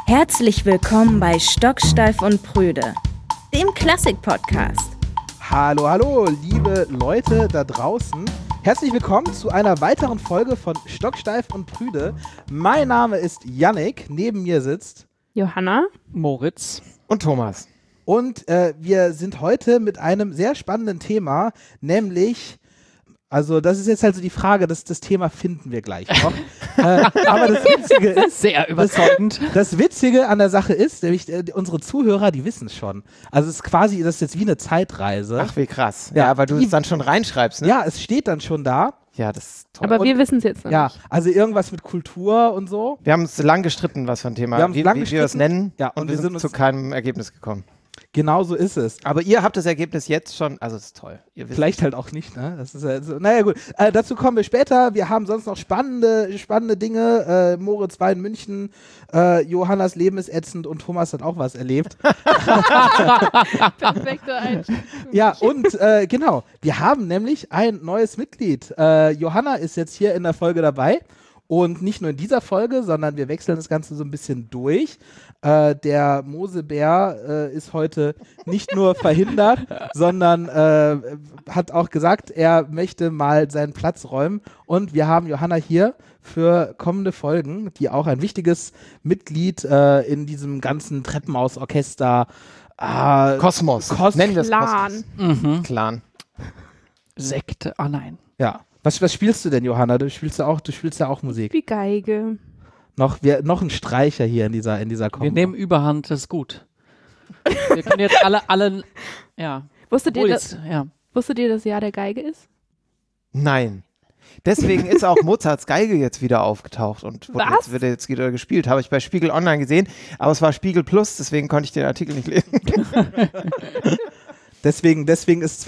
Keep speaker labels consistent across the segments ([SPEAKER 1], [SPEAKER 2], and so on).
[SPEAKER 1] Herzlich willkommen bei Stocksteif und Prüde, dem Klassik-Podcast.
[SPEAKER 2] Hallo, liebe Leute da draußen. Herzlich willkommen zu einer weiteren Folge von Stocksteif und Prüde. Mein Name ist Yannick, neben mir sitzt
[SPEAKER 3] Johanna,
[SPEAKER 4] Moritz
[SPEAKER 5] und Thomas.
[SPEAKER 2] Und wir sind heute mit einem sehr spannenden Thema, nämlich, also das ist jetzt halt so die Frage, das Thema finden wir gleich noch. Aber das Witzige ist,
[SPEAKER 4] sehr überzeugend.
[SPEAKER 2] Das Witzige an der Sache ist, nämlich unsere Zuhörer, die wissen es schon. Also es ist quasi, das ist jetzt wie eine Zeitreise.
[SPEAKER 5] Ach, wie krass. Ja, weil du es dann schon reinschreibst, ne?
[SPEAKER 2] Ja, es steht dann schon da.
[SPEAKER 5] Ja, das ist toll.
[SPEAKER 3] aber wir wissen es jetzt noch
[SPEAKER 2] Ja,
[SPEAKER 3] nicht.
[SPEAKER 2] also irgendwas mit Kultur und so.
[SPEAKER 5] Wir haben uns lang gestritten, was für ein Thema, wie wir es nennen.
[SPEAKER 2] Ja,
[SPEAKER 5] und wir sind zu keinem Ergebnis gekommen.
[SPEAKER 2] Genau so ist es.
[SPEAKER 5] Aber ihr habt das Ergebnis jetzt schon, also es ist toll.
[SPEAKER 2] Vielleicht halt auch nicht, ne? Das ist halt so. Naja, gut. Dazu kommen wir später. Wir haben sonst noch spannende Dinge. Moritz war in München, Johannas Leben ist ätzend und Thomas hat auch was erlebt.
[SPEAKER 3] Perfekte Einstellung.
[SPEAKER 2] Ja, und genau, wir haben nämlich ein neues Mitglied. Johanna ist jetzt hier in der Folge dabei. Und nicht nur in dieser Folge, sondern wir wechseln das Ganze so ein bisschen durch. Der Mosebär ist heute nicht nur verhindert, sondern hat auch gesagt, er möchte mal seinen Platz räumen. Und wir haben Johanna hier für kommende Folgen, die auch ein wichtiges Mitglied in diesem ganzen Treppenhausorchester
[SPEAKER 5] Kosmos. Nennen wir es
[SPEAKER 3] Clan.
[SPEAKER 5] Kosmos. Clan.
[SPEAKER 4] Sekte, nein.
[SPEAKER 2] Ja. Was spielst du denn, Johanna? Du spielst ja auch Musik.
[SPEAKER 3] Wie Geige.
[SPEAKER 2] Noch ein Streicher hier in dieser Kombo.
[SPEAKER 4] Wir nehmen Überhand, das ist gut. Wir können jetzt alle ja.
[SPEAKER 3] Wusstet ihr,
[SPEAKER 4] Ja.
[SPEAKER 3] das Jahr der Geige ist?
[SPEAKER 5] Nein. Deswegen ist auch Mozarts Geige jetzt wieder aufgetaucht und wird jetzt wieder gespielt. Habe ich bei Spiegel Online gesehen, aber es war Spiegel Plus, deswegen konnte ich den Artikel nicht lesen.
[SPEAKER 2] Deswegen ist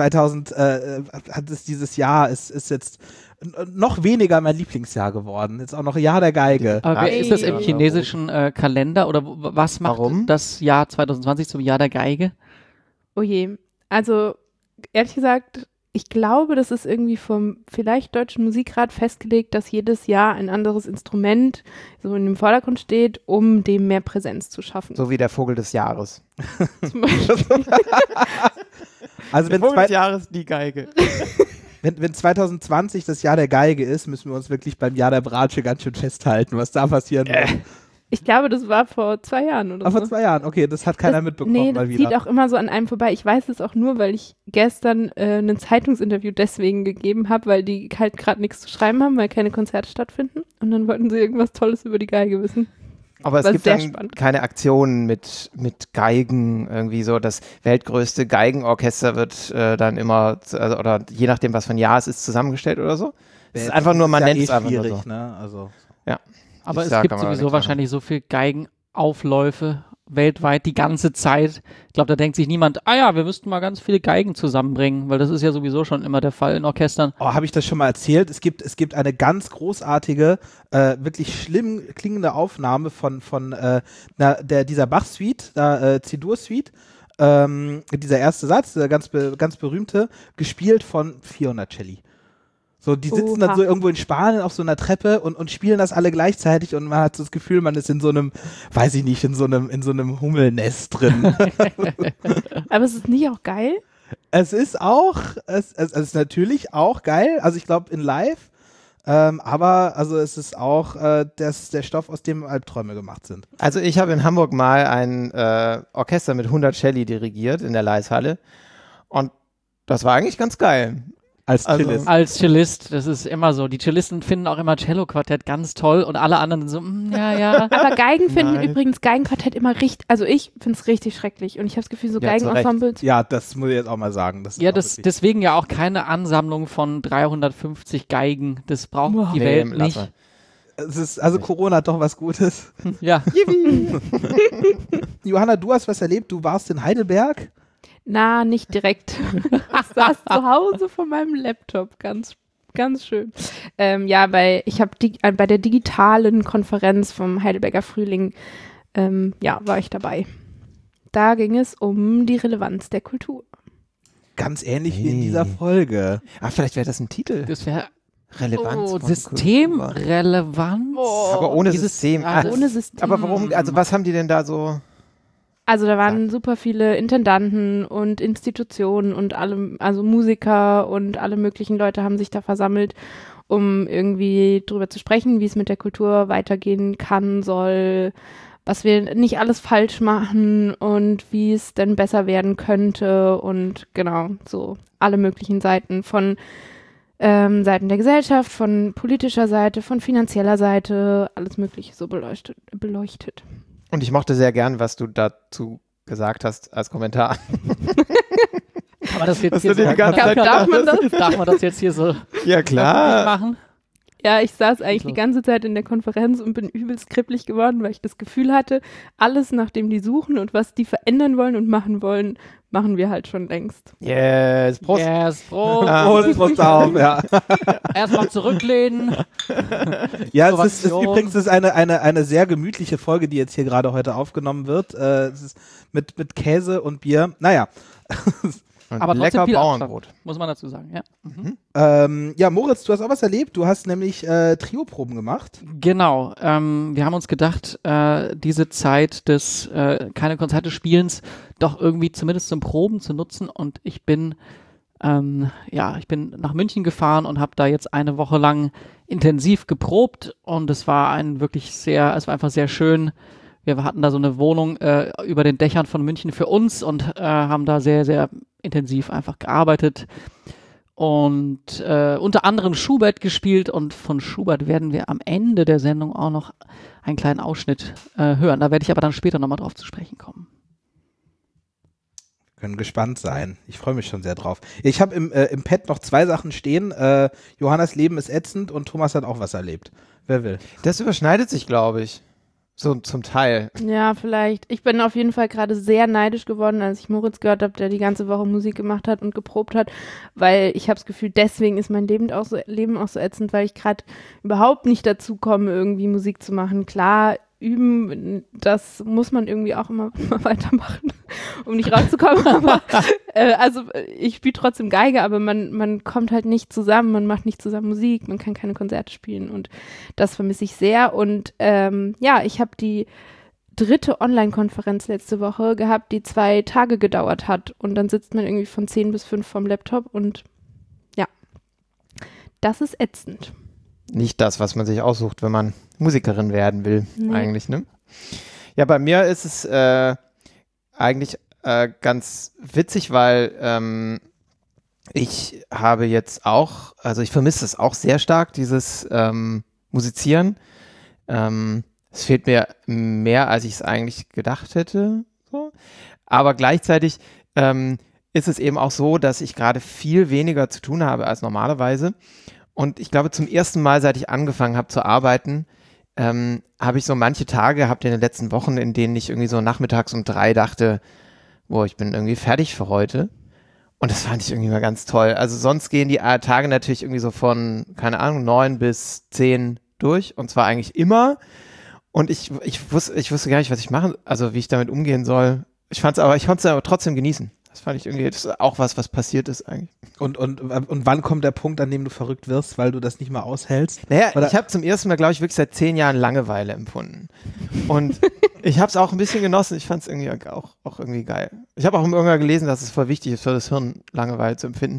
[SPEAKER 2] dieses Jahr ist jetzt noch weniger mein Lieblingsjahr geworden. Jetzt auch noch Jahr der Geige.
[SPEAKER 4] Aber ist das im chinesischen Kalender oder was macht das Jahr 2020 zum Jahr der Geige?
[SPEAKER 3] Oh je. Also, ehrlich gesagt, ich glaube, das ist irgendwie vom vielleicht Deutschen Musikrat festgelegt, dass jedes Jahr ein anderes Instrument so in dem Vordergrund steht, um dem mehr Präsenz zu schaffen.
[SPEAKER 5] So wie der Vogel des Jahres.
[SPEAKER 3] Zum Beispiel.
[SPEAKER 2] Also
[SPEAKER 5] der Vogel des Jahres, die Geige.
[SPEAKER 2] Wenn 2020 das Jahr der Geige ist, müssen wir uns wirklich beim Jahr der Bratsche ganz schön festhalten, was da passieren wird.
[SPEAKER 3] Ich glaube, das war vor 2 Jahren oder so.
[SPEAKER 2] Vor 2 Jahren, okay, das hat keiner mitbekommen
[SPEAKER 3] Nee,
[SPEAKER 2] mal
[SPEAKER 3] das
[SPEAKER 2] wieder.
[SPEAKER 3] zieht auch immer so an einem vorbei. Ich weiß es auch nur, weil ich gestern ein Zeitungsinterview deswegen gegeben habe, weil die halt gerade nichts zu schreiben haben, weil keine Konzerte stattfinden. Und dann wollten sie irgendwas Tolles über die Geige wissen.
[SPEAKER 5] Aber es
[SPEAKER 3] War
[SPEAKER 5] gibt
[SPEAKER 3] sehr
[SPEAKER 5] dann
[SPEAKER 3] spannend.
[SPEAKER 5] keine Aktionen mit Geigen, irgendwie so. Das weltgrößte Geigenorchester wird dann immer, oder je nachdem, was für ein Jahr es ist, zusammengestellt oder so. Es ist einfach nur, man nennt es einfach nur so.
[SPEAKER 2] Ne? Also.
[SPEAKER 5] Ja.
[SPEAKER 4] Aber es gibt sowieso wahrscheinlich so viel Geigenaufläufe weltweit die ganze Zeit. Ich glaube, da denkt sich niemand, wir müssten mal ganz viele Geigen zusammenbringen, weil das ist ja sowieso schon immer der Fall in Orchestern.
[SPEAKER 2] Oh, habe ich das schon mal erzählt? Es gibt eine ganz großartige, wirklich schlimm klingende Aufnahme von dieser Bach-Suite, C-Dur-Suite, dieser erste Satz, der ganz berühmte, gespielt von Fiona Celli. So, die sitzen dann so irgendwo in Spanien auf so einer Treppe und spielen das alle gleichzeitig und man hat so das Gefühl, man ist in so einem, weiß ich nicht, in so einem Hummelnest drin.
[SPEAKER 3] Aber es ist nicht auch geil?
[SPEAKER 2] Es ist natürlich auch geil, also ich glaube in live, aber also es ist auch der Stoff, aus dem Albträume gemacht sind.
[SPEAKER 5] Also ich habe in Hamburg mal ein Orchester mit 100 Celli dirigiert in der Leishalle und das war eigentlich ganz geil.
[SPEAKER 2] Als Cellist.
[SPEAKER 4] Als Cellist, das ist immer so. Die Cellisten finden auch immer Cello-Quartett ganz toll und alle anderen so, ja.
[SPEAKER 3] Aber Geigen finden übrigens Geigenquartett immer richtig, also ich finde es richtig schrecklich und ich habe das Gefühl, so Geigenensembles.
[SPEAKER 2] Ja, das muss ich jetzt auch mal sagen.
[SPEAKER 4] Deswegen ja auch keine Ansammlung von 350 Geigen. Das braucht die Welt nicht.
[SPEAKER 2] Corona hat doch was Gutes.
[SPEAKER 4] Ja.
[SPEAKER 2] Johanna, du hast was erlebt, du warst in Heidelberg.
[SPEAKER 3] Na, nicht direkt. Ich saß zu Hause vor meinem Laptop, ganz schön. Ich habe bei der digitalen Konferenz vom Heidelberger Frühling, war ich dabei. Da ging es um die Relevanz der Kultur.
[SPEAKER 2] Ganz ähnlich wie in dieser Folge.
[SPEAKER 5] Vielleicht wäre das ein Titel.
[SPEAKER 4] Das wäre
[SPEAKER 5] Relevanz.
[SPEAKER 4] Systemrelevanz.
[SPEAKER 5] Aber ohne System.
[SPEAKER 3] Ohne System.
[SPEAKER 5] Aber warum, also was haben die denn da so?
[SPEAKER 3] Also da waren super viele Intendanten und Institutionen und also Musiker und alle möglichen Leute haben sich da versammelt, um irgendwie drüber zu sprechen, wie es mit der Kultur weitergehen kann, soll, was wir nicht alles falsch machen und wie es denn besser werden könnte und genau, so alle möglichen Seiten von Seiten der Gesellschaft, von politischer Seite, von finanzieller Seite, alles Mögliche so beleuchtet.
[SPEAKER 5] Und ich mochte sehr gern, was du dazu gesagt hast als Kommentar.
[SPEAKER 4] Kann man das jetzt hier so
[SPEAKER 3] darf man das?
[SPEAKER 4] Darf man das jetzt hier so
[SPEAKER 5] ja, klar.
[SPEAKER 4] machen?
[SPEAKER 3] Ja, ich saß eigentlich die ganze Zeit in der Konferenz und bin übelst kribbelig geworden, weil ich das Gefühl hatte, alles, nach dem die suchen und was die verändern wollen und machen wollen, machen wir halt schon längst.
[SPEAKER 5] Yes, Prost.
[SPEAKER 4] Yes, Prost.
[SPEAKER 2] Prost auf, ja.
[SPEAKER 4] Erstmal zurücklehnen.
[SPEAKER 2] Ja, es ist übrigens eine sehr gemütliche Folge, die jetzt hier gerade heute aufgenommen wird. Es ist mit Käse und Bier. Naja.
[SPEAKER 4] Aber
[SPEAKER 5] lecker
[SPEAKER 4] viel
[SPEAKER 5] Bauernbrot.
[SPEAKER 4] Abstand, muss man dazu sagen, ja.
[SPEAKER 2] Ja, Moritz, du hast auch was erlebt. Du hast nämlich Trio-Proben gemacht.
[SPEAKER 4] Genau. Wir haben uns gedacht, diese Zeit des keine Konzerte Spielens doch irgendwie zumindest zum Proben zu nutzen. Und ich bin nach München gefahren und habe da jetzt eine Woche lang intensiv geprobt. Und es war einfach sehr schön. Wir hatten da so eine Wohnung über den Dächern von München für uns und haben da sehr, sehr intensiv einfach gearbeitet und unter anderem Schubert gespielt und von Schubert werden wir am Ende der Sendung auch noch einen kleinen Ausschnitt hören. Da werde ich aber dann später nochmal drauf zu sprechen kommen.
[SPEAKER 2] Wir können gespannt sein. Ich freue mich schon sehr drauf. Ich habe im Pad noch 2 Sachen stehen. Johannas Leben ist ätzend und Thomas hat auch was erlebt. Wer will?
[SPEAKER 5] Das überschneidet sich, glaube ich. So zum Teil.
[SPEAKER 3] Ja, vielleicht. Ich bin auf jeden Fall gerade sehr neidisch geworden, als ich Moritz gehört habe, der die ganze Woche Musik gemacht hat und geprobt hat, weil ich habe das Gefühl, deswegen ist mein Leben auch so ätzend, weil ich gerade überhaupt nicht dazu komme, irgendwie Musik zu machen. Klar, üben, das muss man irgendwie auch immer weitermachen, um nicht rauszukommen, aber also ich spiele trotzdem Geige, aber man kommt halt nicht zusammen, man macht nicht zusammen Musik, man kann keine Konzerte spielen und das vermisse ich sehr und ich habe die 3. Online-Konferenz letzte Woche gehabt, die 2 Tage gedauert hat und dann sitzt man irgendwie von 10 bis 5 vorm Laptop und ja, das ist ätzend.
[SPEAKER 5] Nicht das, was man sich aussucht, wenn man Musikerin werden will, eigentlich, ne? Ja, bei mir ist es eigentlich ganz witzig, weil ich habe jetzt auch, also ich vermisse es auch sehr stark, dieses Musizieren. Es fehlt mir mehr, als ich es eigentlich gedacht hätte. So. Aber gleichzeitig ist es eben auch so, dass ich gerade viel weniger zu tun habe als normalerweise. Und ich glaube, zum ersten Mal, seit ich angefangen habe zu arbeiten, habe ich so manche Tage gehabt in den letzten Wochen, in denen ich irgendwie so nachmittags um 3 dachte, boah, ich bin irgendwie fertig für heute. Und das fand ich irgendwie mal ganz toll. Also sonst gehen die Tage natürlich irgendwie so von, keine Ahnung, 9 bis 10 durch. Und zwar eigentlich immer. Und ich wusste gar nicht, was ich machen, also wie ich damit umgehen soll. Ich konnte es aber trotzdem genießen. Das fand ich irgendwie, das ist auch was passiert ist eigentlich.
[SPEAKER 2] Und wann kommt der Punkt, an dem du verrückt wirst, weil du das nicht mehr aushältst?
[SPEAKER 5] Naja, ich habe zum ersten Mal, glaube ich, wirklich seit 10 Jahren Langeweile empfunden. Und ich habe es auch ein bisschen genossen. Ich fand es irgendwie auch irgendwie geil. Ich habe auch irgendwann gelesen, dass es voll wichtig ist für das Hirn, Langeweile zu empfinden.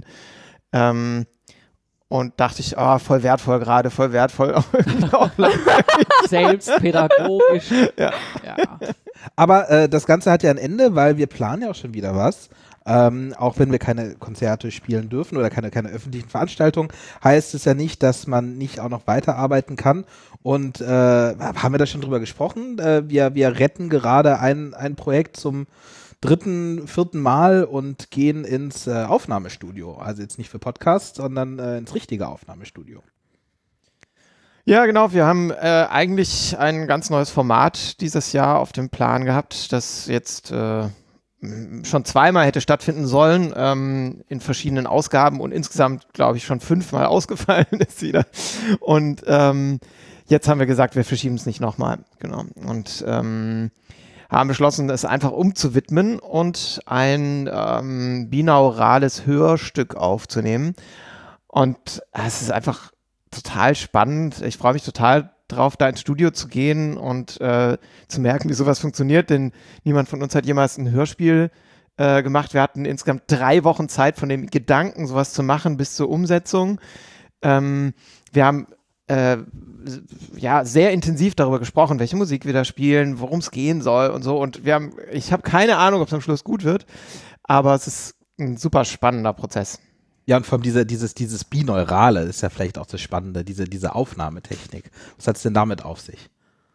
[SPEAKER 5] Und dachte ich, voll wertvoll gerade, voll wertvoll. Auch
[SPEAKER 4] selbstpädagogisch.
[SPEAKER 5] Ja.
[SPEAKER 2] Aber das Ganze hat ja ein Ende, weil wir planen ja auch schon wieder was. Auch wenn wir keine Konzerte spielen dürfen oder keine öffentlichen Veranstaltungen, heißt es ja nicht, dass man nicht auch noch weiterarbeiten kann. Und haben wir da schon drüber gesprochen? Wir retten gerade ein Projekt zum 3., 4. Mal und gehen ins Aufnahmestudio. Also jetzt nicht für Podcasts, sondern ins richtige Aufnahmestudio.
[SPEAKER 5] Ja, genau. Wir haben eigentlich ein ganz neues Format dieses Jahr auf dem Plan gehabt, das jetzt schon 2-mal hätte stattfinden sollen, in verschiedenen Ausgaben und insgesamt, glaube ich, schon 5-mal ausgefallen ist wieder. Und jetzt haben wir gesagt, wir verschieben es nicht nochmal. Genau. Und haben beschlossen, es einfach umzuwidmen und ein binaurales Hörstück aufzunehmen. Und es ist einfach total spannend. Ich freue mich total drauf, da ins Studio zu gehen und zu merken, wie sowas funktioniert, denn niemand von uns hat jemals ein Hörspiel gemacht. Wir hatten insgesamt 3 Wochen Zeit von dem Gedanken, sowas zu machen, bis zur Umsetzung. Wir haben sehr intensiv darüber gesprochen, welche Musik wir da spielen, worum es gehen soll und so. Und ich habe keine Ahnung, ob es am Schluss gut wird, aber es ist ein super spannender Prozess.
[SPEAKER 2] Ja, und vor allem dieses Bineurale ist ja vielleicht auch das Spannende, diese Aufnahmetechnik. Was hat es denn damit auf sich?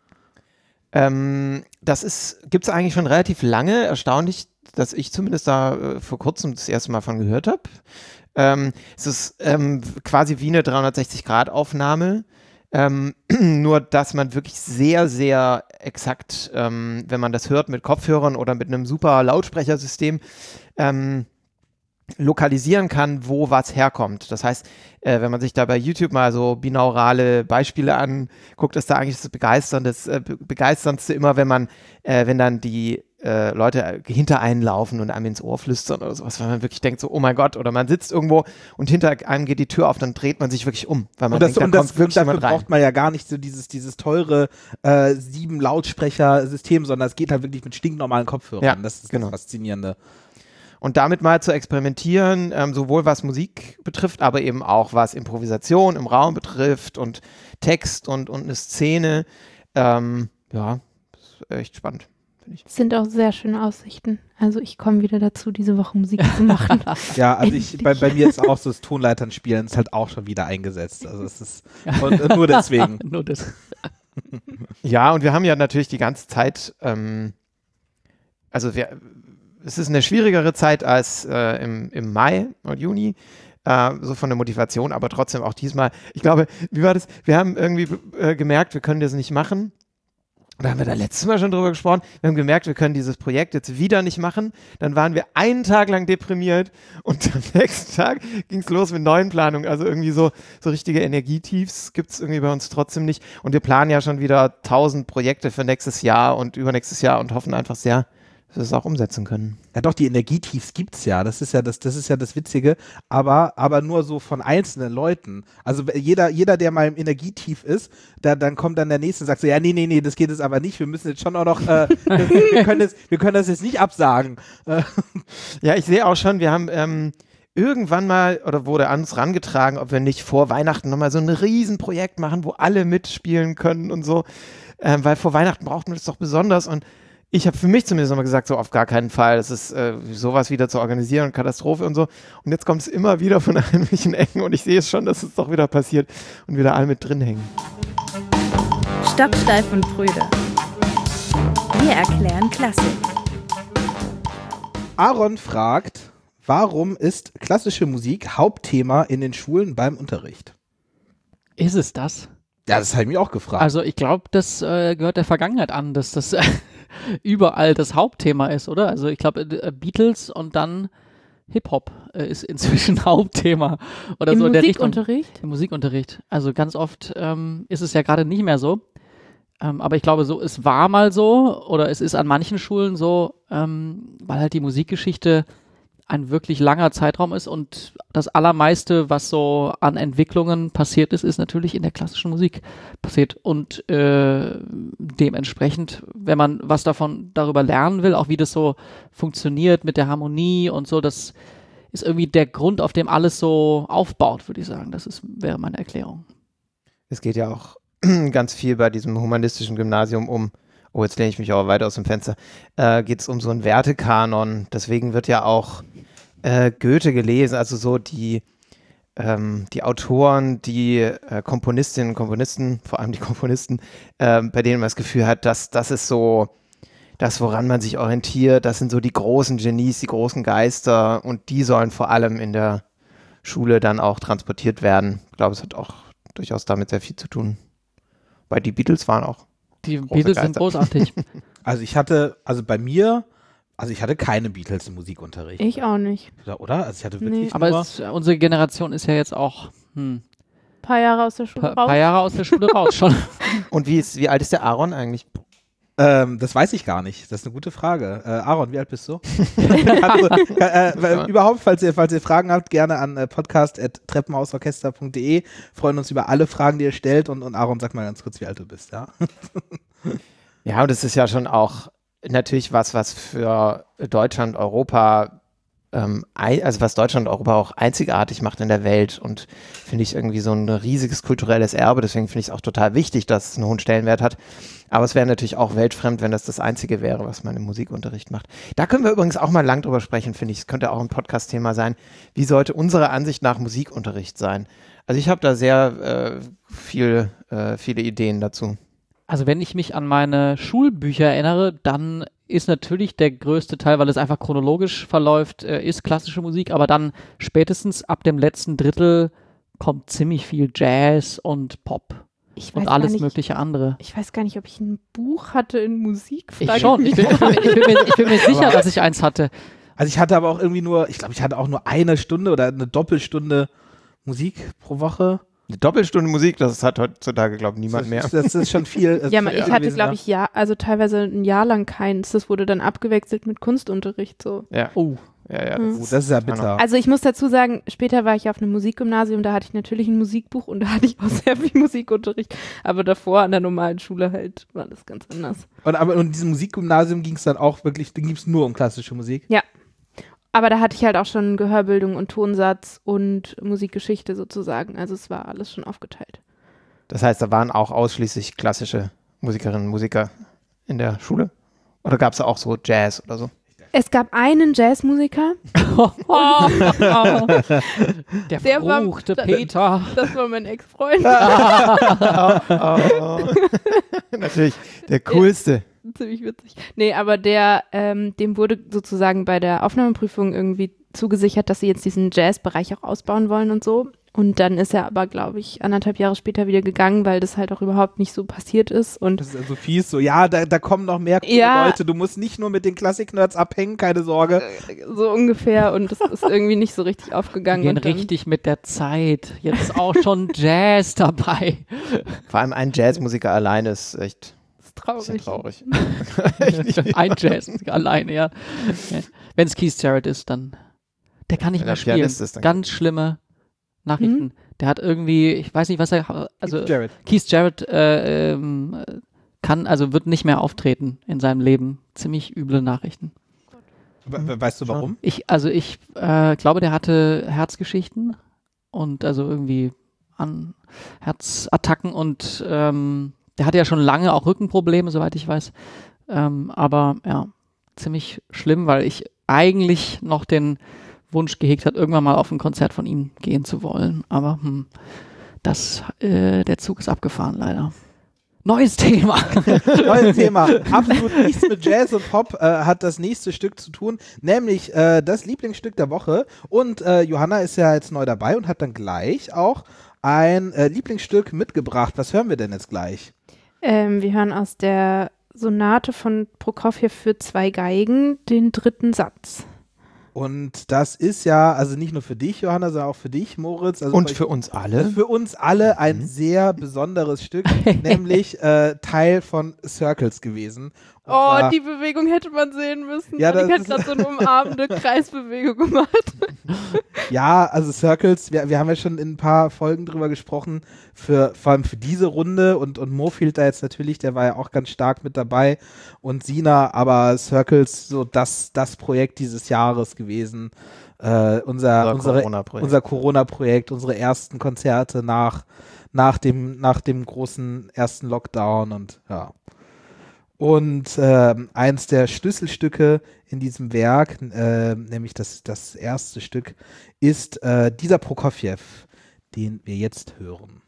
[SPEAKER 5] Das gibt es eigentlich schon relativ lange. Erstaunlich, dass ich zumindest da vor kurzem das erste Mal von gehört habe. Es ist quasi wie eine 360-Grad-Aufnahme, nur dass man wirklich sehr, sehr exakt, wenn man das hört mit Kopfhörern oder mit einem super Lautsprechersystem, lokalisieren kann, wo was herkommt. Das heißt, wenn man sich da bei YouTube mal so binaurale Beispiele anguckt, ist da eigentlich das Begeisterndste immer, wenn dann die Leute hinter einen laufen und einem ins Ohr flüstern oder sowas, weil man wirklich denkt so, oh mein Gott, oder man sitzt irgendwo und hinter einem geht die Tür auf, dann dreht man sich wirklich um, weil man denkt, da kommt wirklich jemand rein.
[SPEAKER 2] Dafür braucht man ja gar nicht so dieses teure 7 Lautsprecher-System, sondern es geht halt wirklich mit stinknormalen Kopfhörern.
[SPEAKER 5] Ja,
[SPEAKER 2] das ist
[SPEAKER 5] genau.
[SPEAKER 2] Das Faszinierende.
[SPEAKER 5] Und damit mal zu experimentieren, sowohl was Musik betrifft, aber eben auch was Improvisation im Raum betrifft und Text und eine Szene. Ist echt spannend.
[SPEAKER 3] Es sind auch sehr schöne Aussichten. Also ich komme wieder dazu, diese Woche Musik zu machen.
[SPEAKER 2] Ja, also bei mir ist auch so das Tonleitern spielen ist halt auch schon wieder eingesetzt. Also es ist nur deswegen.
[SPEAKER 4] Nur das.
[SPEAKER 5] Ja, und wir haben ja natürlich die ganze Zeit, es ist eine schwierigere Zeit als im Mai und Juni, so von der Motivation, aber trotzdem auch diesmal. Ich glaube, wie war das? Wir haben irgendwie gemerkt, wir können das nicht machen. Da haben wir da letztes Mal schon drüber gesprochen. Wir haben gemerkt, wir können dieses Projekt jetzt wieder nicht machen. Dann waren wir einen Tag lang deprimiert und am nächsten Tag ging es los mit neuen Planungen. Also irgendwie so richtige Energietiefs gibt es irgendwie bei uns trotzdem nicht. Und wir planen ja schon wieder 1000 Projekte für nächstes Jahr und übernächstes Jahr und hoffen einfach sehr, dass wir es auch umsetzen können.
[SPEAKER 2] Ja doch, die Energietiefs gibt's ja. Das ist ja das Witzige, aber nur so von einzelnen Leuten. Also jeder, der mal im Energietief ist, dann kommt dann der Nächste und sagt so, ja, nee, das geht jetzt aber nicht. Wir müssen jetzt schon auch noch, wir können das jetzt nicht absagen.
[SPEAKER 5] Ja, ich sehe auch schon, wir haben irgendwann mal, oder wurde an uns rangetragen, ob wir nicht vor Weihnachten nochmal so ein Riesenprojekt machen, wo alle mitspielen können und so. Weil vor Weihnachten braucht man das doch besonders und ich habe für mich zumindest nochmal gesagt, so auf gar keinen Fall, das ist sowas wieder zu organisieren, Katastrophe und so. Und jetzt kommt es immer wieder von irgendwelchen Ecken und ich sehe es schon, dass es doch wieder passiert und wieder alle mit drin hängen.
[SPEAKER 1] Stocksteif und Prüde. Wir erklären Klassik.
[SPEAKER 2] Aaron fragt, warum ist klassische Musik Hauptthema in den Schulen beim Unterricht?
[SPEAKER 4] Ist es das?
[SPEAKER 2] Ja, das habe ich mich auch gefragt.
[SPEAKER 4] Also ich glaube, das gehört der Vergangenheit an, dass das überall das Hauptthema ist, oder? Also ich glaube, Beatles und dann Hip-Hop ist inzwischen Hauptthema. Oder
[SPEAKER 3] Im
[SPEAKER 4] so
[SPEAKER 3] Musikunterricht?
[SPEAKER 4] Im Musikunterricht. Also ganz oft ist es ja gerade nicht mehr so. Aber ich glaube, so, es war mal so oder es ist an manchen Schulen so, weil halt die Musikgeschichte ein wirklich langer Zeitraum ist und das Allermeiste, was so an Entwicklungen passiert ist, ist natürlich in der klassischen Musik passiert und dementsprechend, wenn man was darüber lernen will, auch wie das so funktioniert mit der Harmonie und so, das ist irgendwie der Grund, auf dem alles so aufbaut, würde ich sagen. Wäre meine Erklärung.
[SPEAKER 5] Es geht ja auch ganz viel bei diesem humanistischen Gymnasium jetzt lehne ich mich aber weiter aus dem Fenster, geht es um so einen Wertekanon. Deswegen wird ja auch Goethe gelesen, also so die Autoren, die Komponistinnen und Komponisten, vor allem die Komponisten, bei denen man das Gefühl hat, dass das ist so das, woran man sich orientiert, das sind so die großen Genies, die großen Geister und die sollen vor allem in der Schule dann auch transportiert werden. Ich glaube, es hat auch durchaus damit sehr viel zu tun. Weil die Beatles waren auch
[SPEAKER 4] die Beatles sind großartig.
[SPEAKER 2] Also ich hatte keine Beatles im Musikunterricht.
[SPEAKER 3] Ich auch nicht.
[SPEAKER 2] Oder? Also ich hatte wirklich
[SPEAKER 4] Aber unsere Generation ist ja jetzt auch
[SPEAKER 3] Paar Jahre aus der Schule raus.
[SPEAKER 4] Paar Jahre aus der Schule raus schon.
[SPEAKER 5] Und wie alt ist der Aaron eigentlich?
[SPEAKER 2] Das weiß ich gar nicht. Das ist eine gute Frage. Aaron, wie alt bist du? Überhaupt, falls ihr Fragen habt, gerne an podcast@treppenhausorchester.de. Freuen uns über alle Fragen, die ihr stellt. Und Aaron, sag mal ganz kurz, wie alt du bist, ja?
[SPEAKER 5] Ja, und das ist ja schon auch natürlich was für Deutschland, Europa, also was Deutschland und Europa auch einzigartig macht in der Welt und finde ich irgendwie so ein riesiges kulturelles Erbe. Deswegen finde ich es auch total wichtig, dass es einen hohen Stellenwert hat. Aber es wäre natürlich auch weltfremd, wenn das Einzige wäre, was man im Musikunterricht macht. Da können wir übrigens auch mal lang drüber sprechen, finde ich. Es könnte auch ein Podcast-Thema sein. Wie sollte unsere Ansicht nach Musikunterricht sein? Also ich habe da sehr viele Ideen dazu.
[SPEAKER 4] Also wenn ich mich an meine Schulbücher erinnere, dann ist natürlich der größte Teil, weil es einfach chronologisch verläuft, ist klassische Musik, aber dann spätestens ab dem letzten Drittel kommt ziemlich viel Jazz und Pop und alles mögliche andere.
[SPEAKER 3] Ich weiß gar nicht, ob ich ein Buch hatte in Musik.
[SPEAKER 4] Ich schon. Ich bin mir sicher, dass ich eins hatte.
[SPEAKER 2] Also ich hatte aber auch irgendwie ich hatte auch nur eine Stunde oder eine Doppelstunde Musik pro Woche.
[SPEAKER 5] Eine Doppelstunde Musik, das hat heutzutage, glaube ich, niemand mehr.
[SPEAKER 2] Das ist schon viel.
[SPEAKER 3] Ja, ich hatte, glaube ich, also teilweise ein Jahr lang keins. Das wurde dann abgewechselt mit Kunstunterricht. So.
[SPEAKER 5] Ja. Ja.
[SPEAKER 2] Das ist ja bitter.
[SPEAKER 3] Also ich muss dazu sagen, später war ich auf einem Musikgymnasium, da hatte ich natürlich ein Musikbuch und da hatte ich auch sehr viel Musikunterricht. Aber davor an der normalen Schule halt war das ganz anders.
[SPEAKER 2] Und in diesem Musikgymnasium ging es dann auch wirklich, da ging es nur um klassische Musik?
[SPEAKER 3] Ja. Aber da hatte ich halt auch schon Gehörbildung und Tonsatz und Musikgeschichte sozusagen. Also es war alles schon aufgeteilt.
[SPEAKER 5] Das heißt, da waren auch ausschließlich klassische Musikerinnen und Musiker in der Schule? Oder gab es auch so Jazz oder so?
[SPEAKER 3] Es gab einen Jazzmusiker.
[SPEAKER 4] Der verruchte Peter.
[SPEAKER 3] Das war mein Ex-Freund.
[SPEAKER 5] Natürlich, der coolste.
[SPEAKER 3] Ziemlich witzig. Nee, aber dem wurde sozusagen bei der Aufnahmeprüfung irgendwie zugesichert, dass sie jetzt diesen Jazzbereich auch ausbauen wollen und so. Und dann ist er aber, glaube ich, 1,5 Jahre später wieder gegangen, weil das halt auch überhaupt nicht so passiert ist. Und
[SPEAKER 2] das ist also fies, so, ja, da kommen noch mehr coole Leute, du musst nicht nur mit den Klassik-Nerds abhängen, keine Sorge.
[SPEAKER 3] So ungefähr, und das ist irgendwie nicht so richtig aufgegangen.
[SPEAKER 4] Wir gehen richtig mit der Zeit, jetzt auch schon Jazz dabei.
[SPEAKER 5] Vor allem ein Jazzmusiker alleine ist echt
[SPEAKER 3] traurig.
[SPEAKER 4] Ein Jazzmusiker alleine, ja. Wenn es Keith Jarrett ist, dann der kann nicht mehr spielen. Ganz schlimme Nachrichten. Der hat irgendwie, ich weiß nicht, was Keith Jarrett wird nicht mehr auftreten in seinem Leben. Ziemlich üble Nachrichten.
[SPEAKER 2] Weißt du warum?
[SPEAKER 4] Ich glaube, der hatte Herzgeschichten und also irgendwie an Herzattacken und der hatte ja schon lange auch Rückenprobleme, soweit ich weiß. Aber ja, ziemlich schlimm, weil ich eigentlich noch den Wunsch gehegt hat, irgendwann mal auf ein Konzert von ihm gehen zu wollen. Aber der Zug ist abgefahren, leider. Neues Thema.
[SPEAKER 2] Absolut nichts mit Jazz und Pop hat das nächste Stück zu tun, nämlich das Lieblingsstück der Woche. Und Johanna ist ja jetzt neu dabei und hat dann gleich auch ein Lieblingsstück mitgebracht. Was hören wir denn jetzt gleich?
[SPEAKER 3] Wir hören aus der Sonate von Prokofjew für 2 Geigen den 3. Satz.
[SPEAKER 2] Und das ist ja, also nicht nur für dich, Johanna, sondern auch für dich, Moritz. Also
[SPEAKER 5] und für uns alle.
[SPEAKER 2] Für uns alle ein sehr besonderes Stück, nämlich Teil von Circles gewesen.
[SPEAKER 3] Und die Bewegung hätte man sehen müssen.
[SPEAKER 2] Ja,
[SPEAKER 3] ich hätte gerade so eine umarmende Kreisbewegung gemacht.
[SPEAKER 2] Ja, also Circles, wir haben ja schon in ein paar Folgen drüber gesprochen, vor allem für diese Runde und Mo fehlt da jetzt natürlich, der war ja auch ganz stark mit dabei und Sina, aber Circles, so das Projekt dieses Jahres gewesen. Unser Corona-Projekt, unsere ersten Konzerte nach dem großen ersten Lockdown und ja. Und eins der Schlüsselstücke in diesem Werk, nämlich das erste Stück, ist dieser Prokofjew, den wir jetzt hören.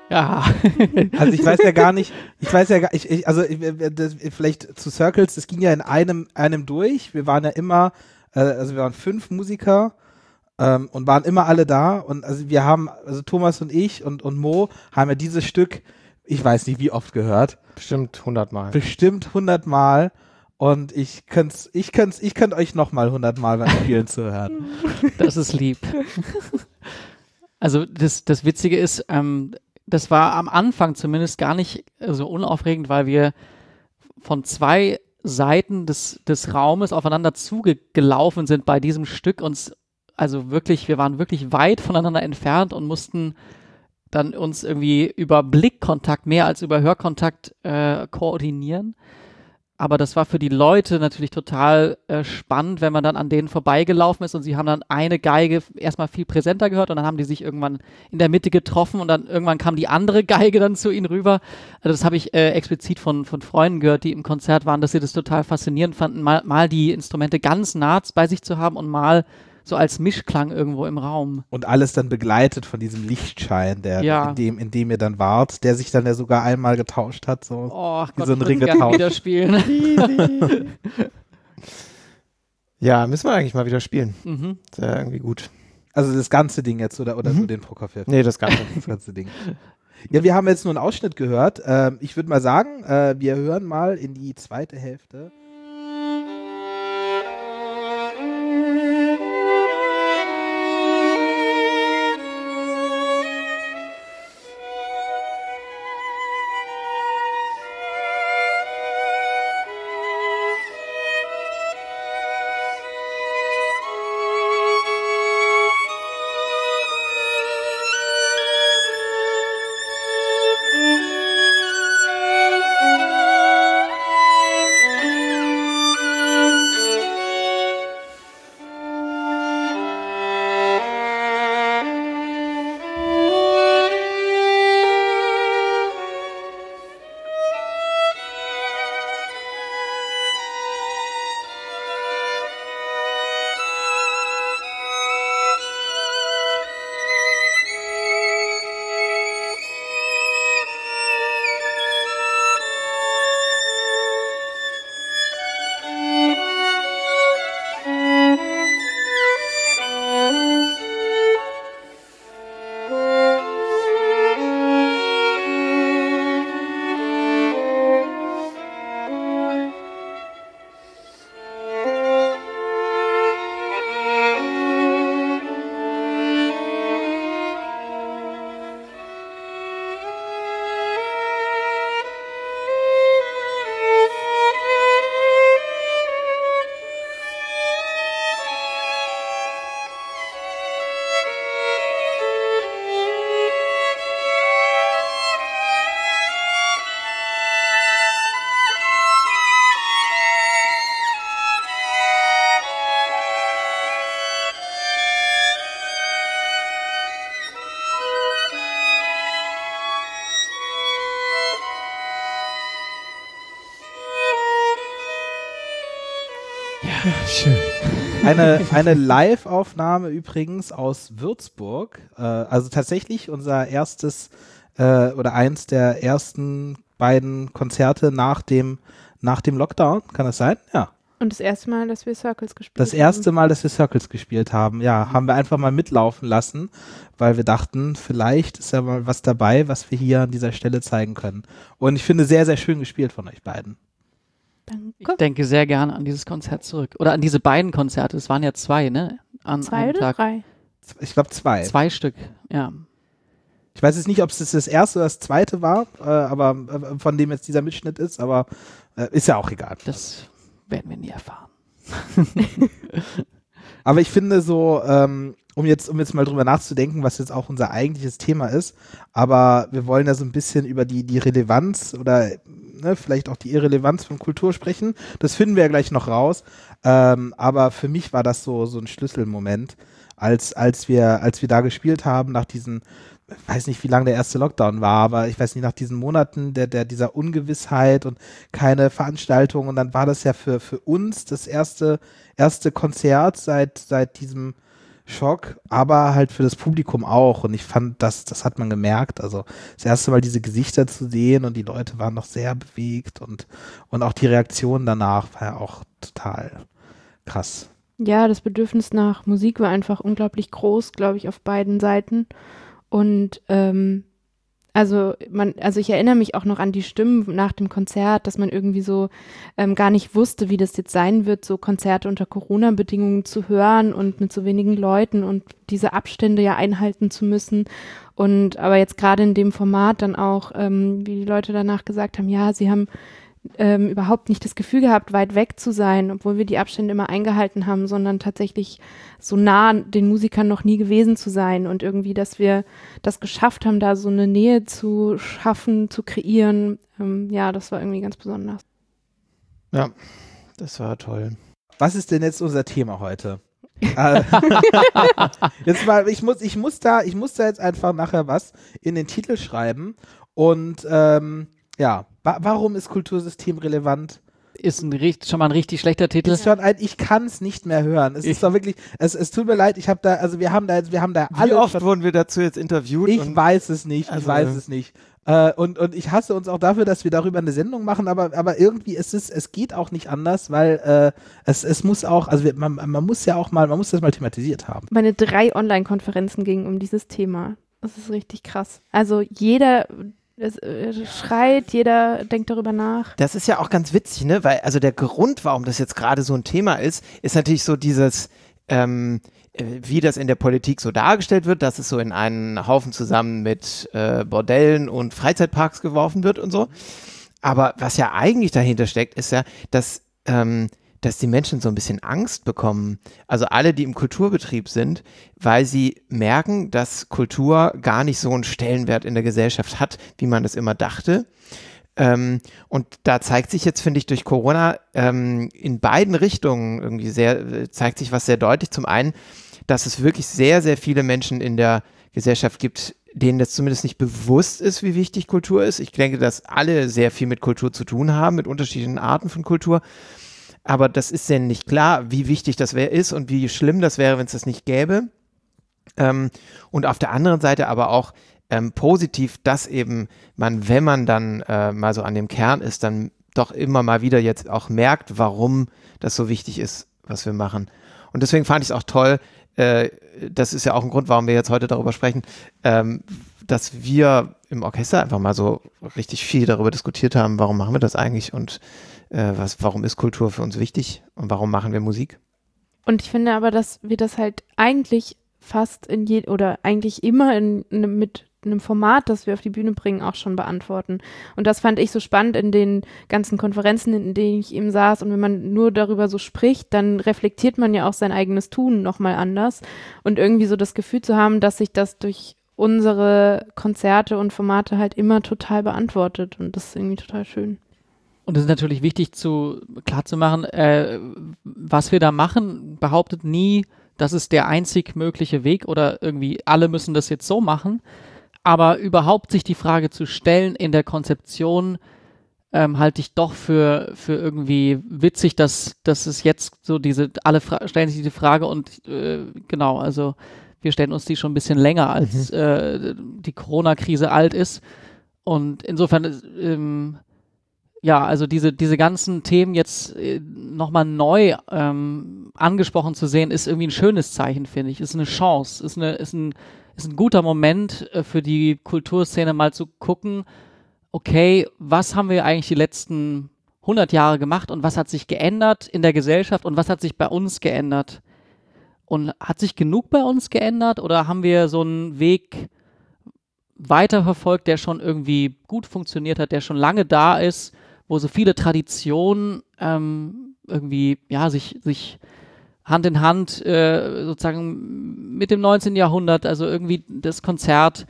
[SPEAKER 4] Ja.
[SPEAKER 2] Also ich weiß ja gar nicht, vielleicht zu Circles, das ging ja in einem durch. Wir waren ja immer, wir waren 5 Musiker und waren immer alle da. Und also wir haben, also Thomas und ich und Mo haben ja dieses Stück, ich weiß nicht wie oft gehört.
[SPEAKER 5] Bestimmt 100 Mal.
[SPEAKER 2] Bestimmt 100 Mal. Und ich könnte euch nochmal 100 Mal beim Spielen zuhören.
[SPEAKER 4] Das ist lieb. Also das Witzige ist, das war am Anfang zumindest gar nicht so unaufregend, weil wir von 2 Seiten des Raumes aufeinander zugelaufen sind bei diesem Stück. Wir waren wirklich weit voneinander entfernt und mussten dann uns irgendwie über Blickkontakt mehr als über Hörkontakt koordinieren. Aber das war für die Leute natürlich total spannend, wenn man dann an denen vorbeigelaufen ist und sie haben dann eine Geige erstmal viel präsenter gehört und dann haben die sich irgendwann in der Mitte getroffen und dann irgendwann kam die andere Geige dann zu ihnen rüber. Also das habe ich explizit von Freunden gehört, die im Konzert waren, dass sie das total faszinierend fanden, mal die Instrumente ganz nah bei sich zu haben und mal so als Mischklang irgendwo im Raum.
[SPEAKER 2] Und alles dann begleitet von diesem Lichtschein, in dem ihr dann wart, der sich dann ja sogar einmal getauscht hat, so wie so ein Ring getauscht.
[SPEAKER 4] Wieder spielen.
[SPEAKER 5] Ja, müssen wir eigentlich mal wieder spielen. Ist ja irgendwie gut.
[SPEAKER 2] Also das ganze Ding jetzt oder nur den Prokofjew?
[SPEAKER 5] Nee, das ganze.
[SPEAKER 2] Das ganze Ding. Ja, wir haben jetzt nur einen Ausschnitt gehört. Ich würde mal sagen, wir hören mal in die zweite Hälfte.
[SPEAKER 5] Schön.
[SPEAKER 2] Eine Live-Aufnahme übrigens aus Würzburg. Also tatsächlich unser erstes oder eins der ersten beiden Konzerte nach dem Lockdown. Kann das sein? Ja.
[SPEAKER 3] Und das erste Mal, dass wir Circles gespielt haben.
[SPEAKER 2] Das erste Mal, dass wir Circles gespielt haben, ja, haben wir einfach mal mitlaufen lassen, weil wir dachten, vielleicht ist ja mal was dabei, was wir hier an dieser Stelle zeigen können. Und ich finde, sehr, sehr schön gespielt von euch beiden.
[SPEAKER 3] Danke.
[SPEAKER 4] Ich denke sehr gerne an dieses Konzert zurück. Oder an diese beiden Konzerte. Es waren ja 2, ne? An
[SPEAKER 3] 2 oder
[SPEAKER 4] Tag.
[SPEAKER 3] 3?
[SPEAKER 2] Ich glaube 2.
[SPEAKER 4] 2 Stück, ja.
[SPEAKER 2] Ich weiß jetzt nicht, ob es das erste oder das zweite war, aber von dem jetzt dieser Mitschnitt ist, aber ist ja auch egal.
[SPEAKER 4] Das werden wir nie erfahren.
[SPEAKER 2] Aber ich finde so, um jetzt mal drüber nachzudenken, was jetzt auch unser eigentliches Thema ist, aber wir wollen ja so ein bisschen über die Relevanz oder vielleicht auch die Irrelevanz von Kultur sprechen. Das finden wir ja gleich noch raus. Aber für mich war das so ein Schlüsselmoment, als wir da gespielt haben, nach diesen, ich weiß nicht, wie lange der erste Lockdown war, aber ich weiß nicht, nach diesen Monaten dieser Ungewissheit und keine Veranstaltung, und dann war das ja für uns das erste Konzert seit diesem Schock, aber halt für das Publikum auch. Und ich fand, das hat man gemerkt. Also das erste Mal diese Gesichter zu sehen und die Leute waren noch sehr bewegt und auch die Reaktion danach war ja auch total krass.
[SPEAKER 3] Ja, das Bedürfnis nach Musik war einfach unglaublich groß, glaube ich, auf beiden Seiten. Und also ich erinnere mich auch noch an die Stimmen nach dem Konzert, dass man irgendwie so gar nicht wusste, wie das jetzt sein wird, so Konzerte unter Corona-Bedingungen zu hören und mit so wenigen Leuten und diese Abstände ja einhalten zu müssen. Aber jetzt gerade in dem Format dann auch, wie die Leute danach gesagt haben, ja, sie haben überhaupt nicht das Gefühl gehabt, weit weg zu sein, obwohl wir die Abstände immer eingehalten haben, sondern tatsächlich so nah den Musikern noch nie gewesen zu sein und irgendwie, dass wir das geschafft haben, da so eine Nähe zu schaffen, zu kreieren. Ja, das war irgendwie ganz besonders.
[SPEAKER 5] Ja, das war toll.
[SPEAKER 2] Was ist denn jetzt unser Thema heute? Jetzt mal, ich muss da jetzt einfach nachher was in den Titel schreiben und ja, warum ist Kultursystem relevant?
[SPEAKER 4] Ist schon mal ein richtig schlechter Titel.
[SPEAKER 2] Ich kann es nicht mehr hören. Es ist doch wirklich, es tut mir leid, wir haben da alle.
[SPEAKER 5] Wie oft wurden wir dazu jetzt interviewt?
[SPEAKER 2] Ich weiß es nicht. Und ich hasse uns auch dafür, dass wir darüber eine Sendung machen, aber irgendwie es geht auch nicht anders, weil es muss auch, also man muss das mal thematisiert haben.
[SPEAKER 3] Meine 3 Online-Konferenzen gingen um dieses Thema. Das ist richtig krass. Also jeder schreit, jeder denkt darüber nach.
[SPEAKER 5] Das ist ja auch ganz witzig, ne? Weil also der Grund, warum das jetzt gerade so ein Thema ist natürlich so dieses, wie das in der Politik so dargestellt wird, dass es so in einen Haufen zusammen mit Bordellen und Freizeitparks geworfen wird und so. Aber was ja eigentlich dahinter steckt, ist ja, dass die Menschen so ein bisschen Angst bekommen, also alle, die im Kulturbetrieb sind, weil sie merken, dass Kultur gar nicht so einen Stellenwert in der Gesellschaft hat, wie man das immer dachte. Und da zeigt sich jetzt, finde ich, durch Corona in beiden Richtungen irgendwie zeigt sich was sehr deutlich. Zum einen, dass es wirklich sehr, sehr viele Menschen in der Gesellschaft gibt, denen das zumindest nicht bewusst ist, wie wichtig Kultur ist. Ich denke, dass alle sehr viel mit Kultur zu tun haben, mit unterschiedlichen Arten von Kultur. Aber das ist denen nicht klar, wie wichtig das ist und wie schlimm das wäre, wenn es das nicht gäbe. Und auf der anderen Seite aber auch positiv, dass eben man, wenn man dann mal so an dem Kern ist, dann doch immer mal wieder jetzt auch merkt, warum das so wichtig ist, was wir machen. Und deswegen fand ich es auch toll, das ist ja auch ein Grund, warum wir jetzt heute darüber sprechen, dass wir im Orchester einfach mal so richtig viel darüber diskutiert haben, warum machen wir das eigentlich und warum ist Kultur für uns wichtig und warum machen wir Musik?
[SPEAKER 3] Und ich finde aber, dass wir das halt eigentlich fast oder eigentlich immer mit einem Format, das wir auf die Bühne bringen, auch schon beantworten. Und das fand ich so spannend in den ganzen Konferenzen, in denen ich eben saß. Und wenn man nur darüber so spricht, dann reflektiert man ja auch sein eigenes Tun nochmal anders. Und irgendwie so das Gefühl zu haben, dass sich das durch unsere Konzerte und Formate halt immer total beantwortet. Und das ist irgendwie total schön.
[SPEAKER 4] Und es ist natürlich wichtig klar zu machen, was wir da machen, behauptet nie, das ist der einzig mögliche Weg oder irgendwie alle müssen das jetzt so machen. Aber überhaupt sich die Frage zu stellen in der Konzeption, halte ich doch für irgendwie witzig, dass es jetzt so alle stellen sich die Frage und genau, also wir stellen uns die schon ein bisschen länger, als die Corona-Krise alt ist. Und insofern ja, also diese ganzen Themen jetzt nochmal neu angesprochen zu sehen, ist irgendwie ein schönes Zeichen, finde ich. Ist eine Chance, ist ein guter Moment für die Kulturszene mal zu gucken, okay, was haben wir eigentlich die letzten 100 Jahre gemacht und was hat sich geändert in der Gesellschaft und was hat sich bei uns geändert? Und hat sich genug bei uns geändert oder haben wir so einen Weg weiterverfolgt, der schon irgendwie gut funktioniert hat, der schon lange da ist, wo so viele Traditionen irgendwie, ja, sich Hand in Hand sozusagen mit dem 19. Jahrhundert, also irgendwie das Konzert,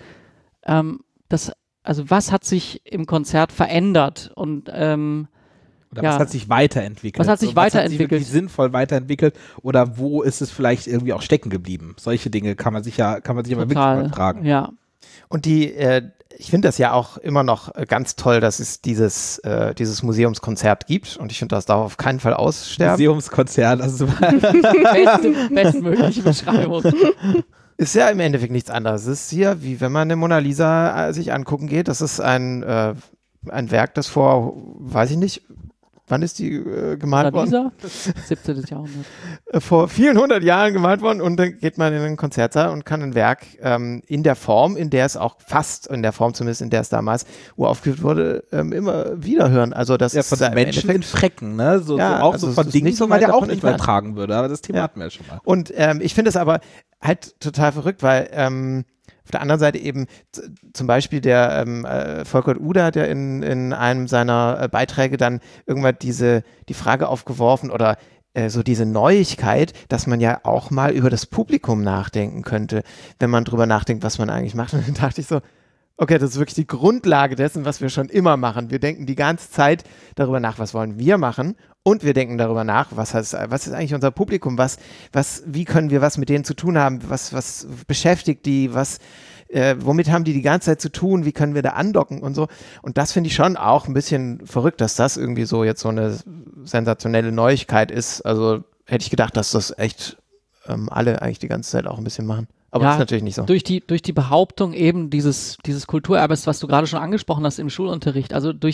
[SPEAKER 4] also was hat sich im Konzert verändert und
[SPEAKER 2] oder was hat sich weiterentwickelt?
[SPEAKER 4] Was hat sich weiterentwickelt?
[SPEAKER 2] Wirklich sinnvoll weiterentwickelt oder wo ist es vielleicht irgendwie auch stecken geblieben? Solche Dinge kann man sich ja mal wirklich übertragen.
[SPEAKER 4] Ja.
[SPEAKER 5] Und ich finde das ja auch immer noch ganz toll, dass es dieses Museumskonzert gibt und ich finde, das darf auf keinen Fall aussterben.
[SPEAKER 2] Museumskonzert, also
[SPEAKER 4] bestmögliche Beschreibung.
[SPEAKER 5] Ist ja im Endeffekt nichts anderes. Es ist hier, wie wenn man eine Mona Lisa sich angucken geht. Das ist ein Werk, das vor, weiß ich nicht, wann ist die gemalt worden?
[SPEAKER 4] 17. Jahrhundert.
[SPEAKER 5] Vor vielen 100 Jahren gemalt worden und dann geht man in einen Konzertsaal und kann ein Werk in der Form, in der es auch fast, in der Form zumindest, in der es damals uraufgeführt wurde, immer wieder hören. Also das ist
[SPEAKER 2] von Menschen in Frecken, ne? So von Dingen, die man ja auch nicht mehr tragen würde, aber das Thema hatten wir ja schon mal.
[SPEAKER 5] Und ich finde es aber halt total verrückt, weil auf der anderen Seite eben zum Beispiel der Volker Uda hat ja in einem seiner Beiträge dann irgendwann die Frage aufgeworfen oder so diese Neuigkeit, dass man ja auch mal über das Publikum nachdenken könnte, wenn man drüber nachdenkt, was man eigentlich macht. Und dann dachte ich so, okay, das ist wirklich die Grundlage dessen, was wir schon immer machen. Wir denken die ganze Zeit darüber nach, was wollen wir machen und wir denken darüber nach, was ist eigentlich unser Publikum, wie können wir was mit denen zu tun haben, was beschäftigt die, womit haben die ganze Zeit zu tun, wie können wir da andocken und so. Und das finde ich schon auch ein bisschen verrückt, dass das irgendwie so jetzt so eine sensationelle Neuigkeit ist. Also hätte ich gedacht, dass das echt alle eigentlich die ganze Zeit auch ein bisschen machen. Aber das ist natürlich nicht so.
[SPEAKER 4] Durch die Behauptung eben dieses Kulturerbes, was du gerade schon angesprochen hast im Schulunterricht, also durch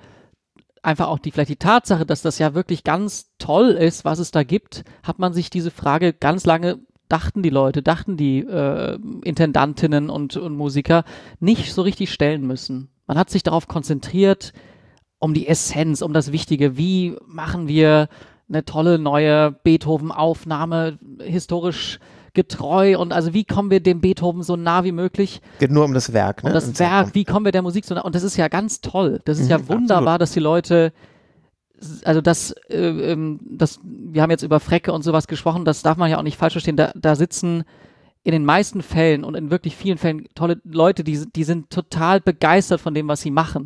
[SPEAKER 4] einfach auch vielleicht die Tatsache, dass das ja wirklich ganz toll ist, was es da gibt, hat man sich diese Frage ganz lange dachten die Intendantinnen und Musiker nicht so richtig stellen müssen. Man hat sich darauf konzentriert, um die Essenz, um das Wichtige. Wie machen wir eine tolle neue Beethoven-Aufnahme, historisch getreu und also wie kommen wir dem Beethoven so nah wie möglich?
[SPEAKER 5] Geht nur um das Werk, ne?
[SPEAKER 4] Um das Werk, wie kommen wir der Musik so nah? Und das ist ja ganz toll. Das ist ja wunderbar, dass die Leute, also wir haben jetzt über Frecke und sowas gesprochen, das darf man ja auch nicht falsch verstehen, da sitzen in den meisten Fällen und in wirklich vielen Fällen tolle Leute, die sind total begeistert von dem, was sie machen.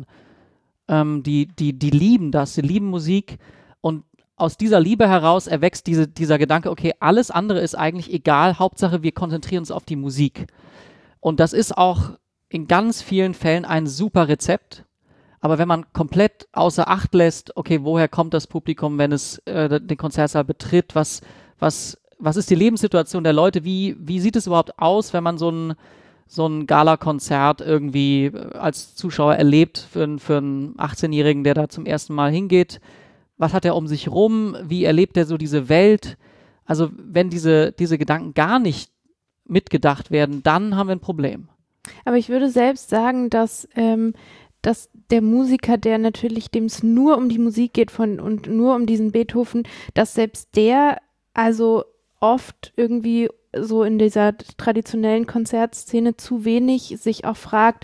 [SPEAKER 4] Die lieben das, die lieben Musik und aus dieser Liebe heraus erwächst dieser Gedanke, okay, alles andere ist eigentlich egal, Hauptsache wir konzentrieren uns auf die Musik. Und das ist auch in ganz vielen Fällen ein super Rezept. Aber wenn man komplett außer Acht lässt, okay, woher kommt das Publikum, wenn es den Konzertsaal betritt, was ist die Lebenssituation der Leute, wie sieht es überhaupt aus, wenn man so ein Gala-Konzert irgendwie als Zuschauer erlebt für einen 18-Jährigen, der da zum ersten Mal hingeht. Was hat er um sich rum? Wie erlebt er so diese Welt? Also wenn diese Gedanken gar nicht mitgedacht werden, dann haben wir ein Problem.
[SPEAKER 3] Aber ich würde selbst sagen, dass der Musiker, der natürlich, dem es nur um die Musik geht und nur um diesen Beethoven, dass selbst der also oft irgendwie so in dieser traditionellen Konzertszene zu wenig sich auch fragt,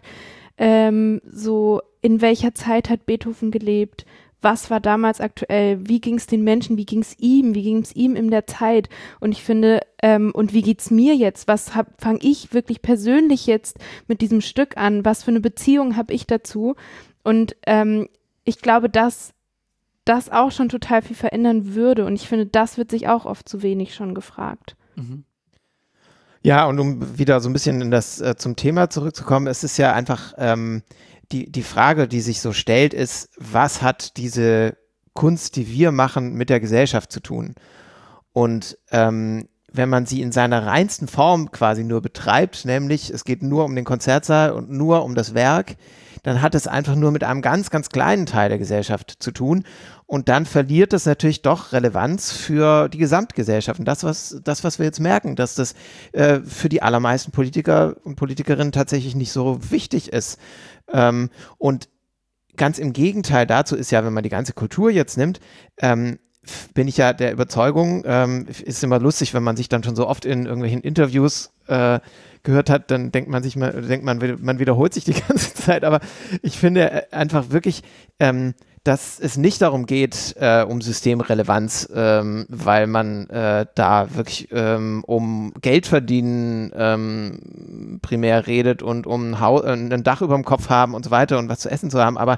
[SPEAKER 3] so in welcher Zeit hat Beethoven gelebt? Was war damals aktuell, wie ging es den Menschen, wie ging es ihm in der Zeit und ich finde, und wie geht's mir jetzt, fange ich wirklich persönlich jetzt mit diesem Stück an, was für eine Beziehung habe ich dazu und ich glaube, dass das auch schon total viel verändern würde und ich finde, das wird sich auch oft zu wenig schon gefragt.
[SPEAKER 4] Mhm.
[SPEAKER 5] Ja, und um wieder so ein bisschen zum Thema zurückzukommen, es ist ja einfach die Frage, die sich so stellt, ist, was hat diese Kunst, die wir machen, mit der Gesellschaft zu tun? Und wenn man sie in seiner reinsten Form quasi nur betreibt, nämlich es geht nur um den Konzertsaal und nur um das Werk, dann hat es einfach nur mit einem ganz, ganz kleinen Teil der Gesellschaft zu tun. Und dann verliert es natürlich doch Relevanz für die Gesamtgesellschaft. Und das, was wir jetzt merken, dass das für die allermeisten Politiker und Politikerinnen tatsächlich nicht so wichtig ist. Und ganz im Gegenteil dazu ist ja, wenn man die ganze Kultur jetzt nimmt, bin ich ja der Überzeugung, ist immer lustig, wenn man sich dann schon so oft in irgendwelchen Interviews gehört hat, dann denkt man, man wiederholt sich die ganze Zeit, aber ich finde einfach wirklich, dass es nicht darum geht, um Systemrelevanz, weil man da wirklich um Geld verdienen primär redet und um ein Dach über dem Kopf haben und so weiter und was zu essen zu haben, aber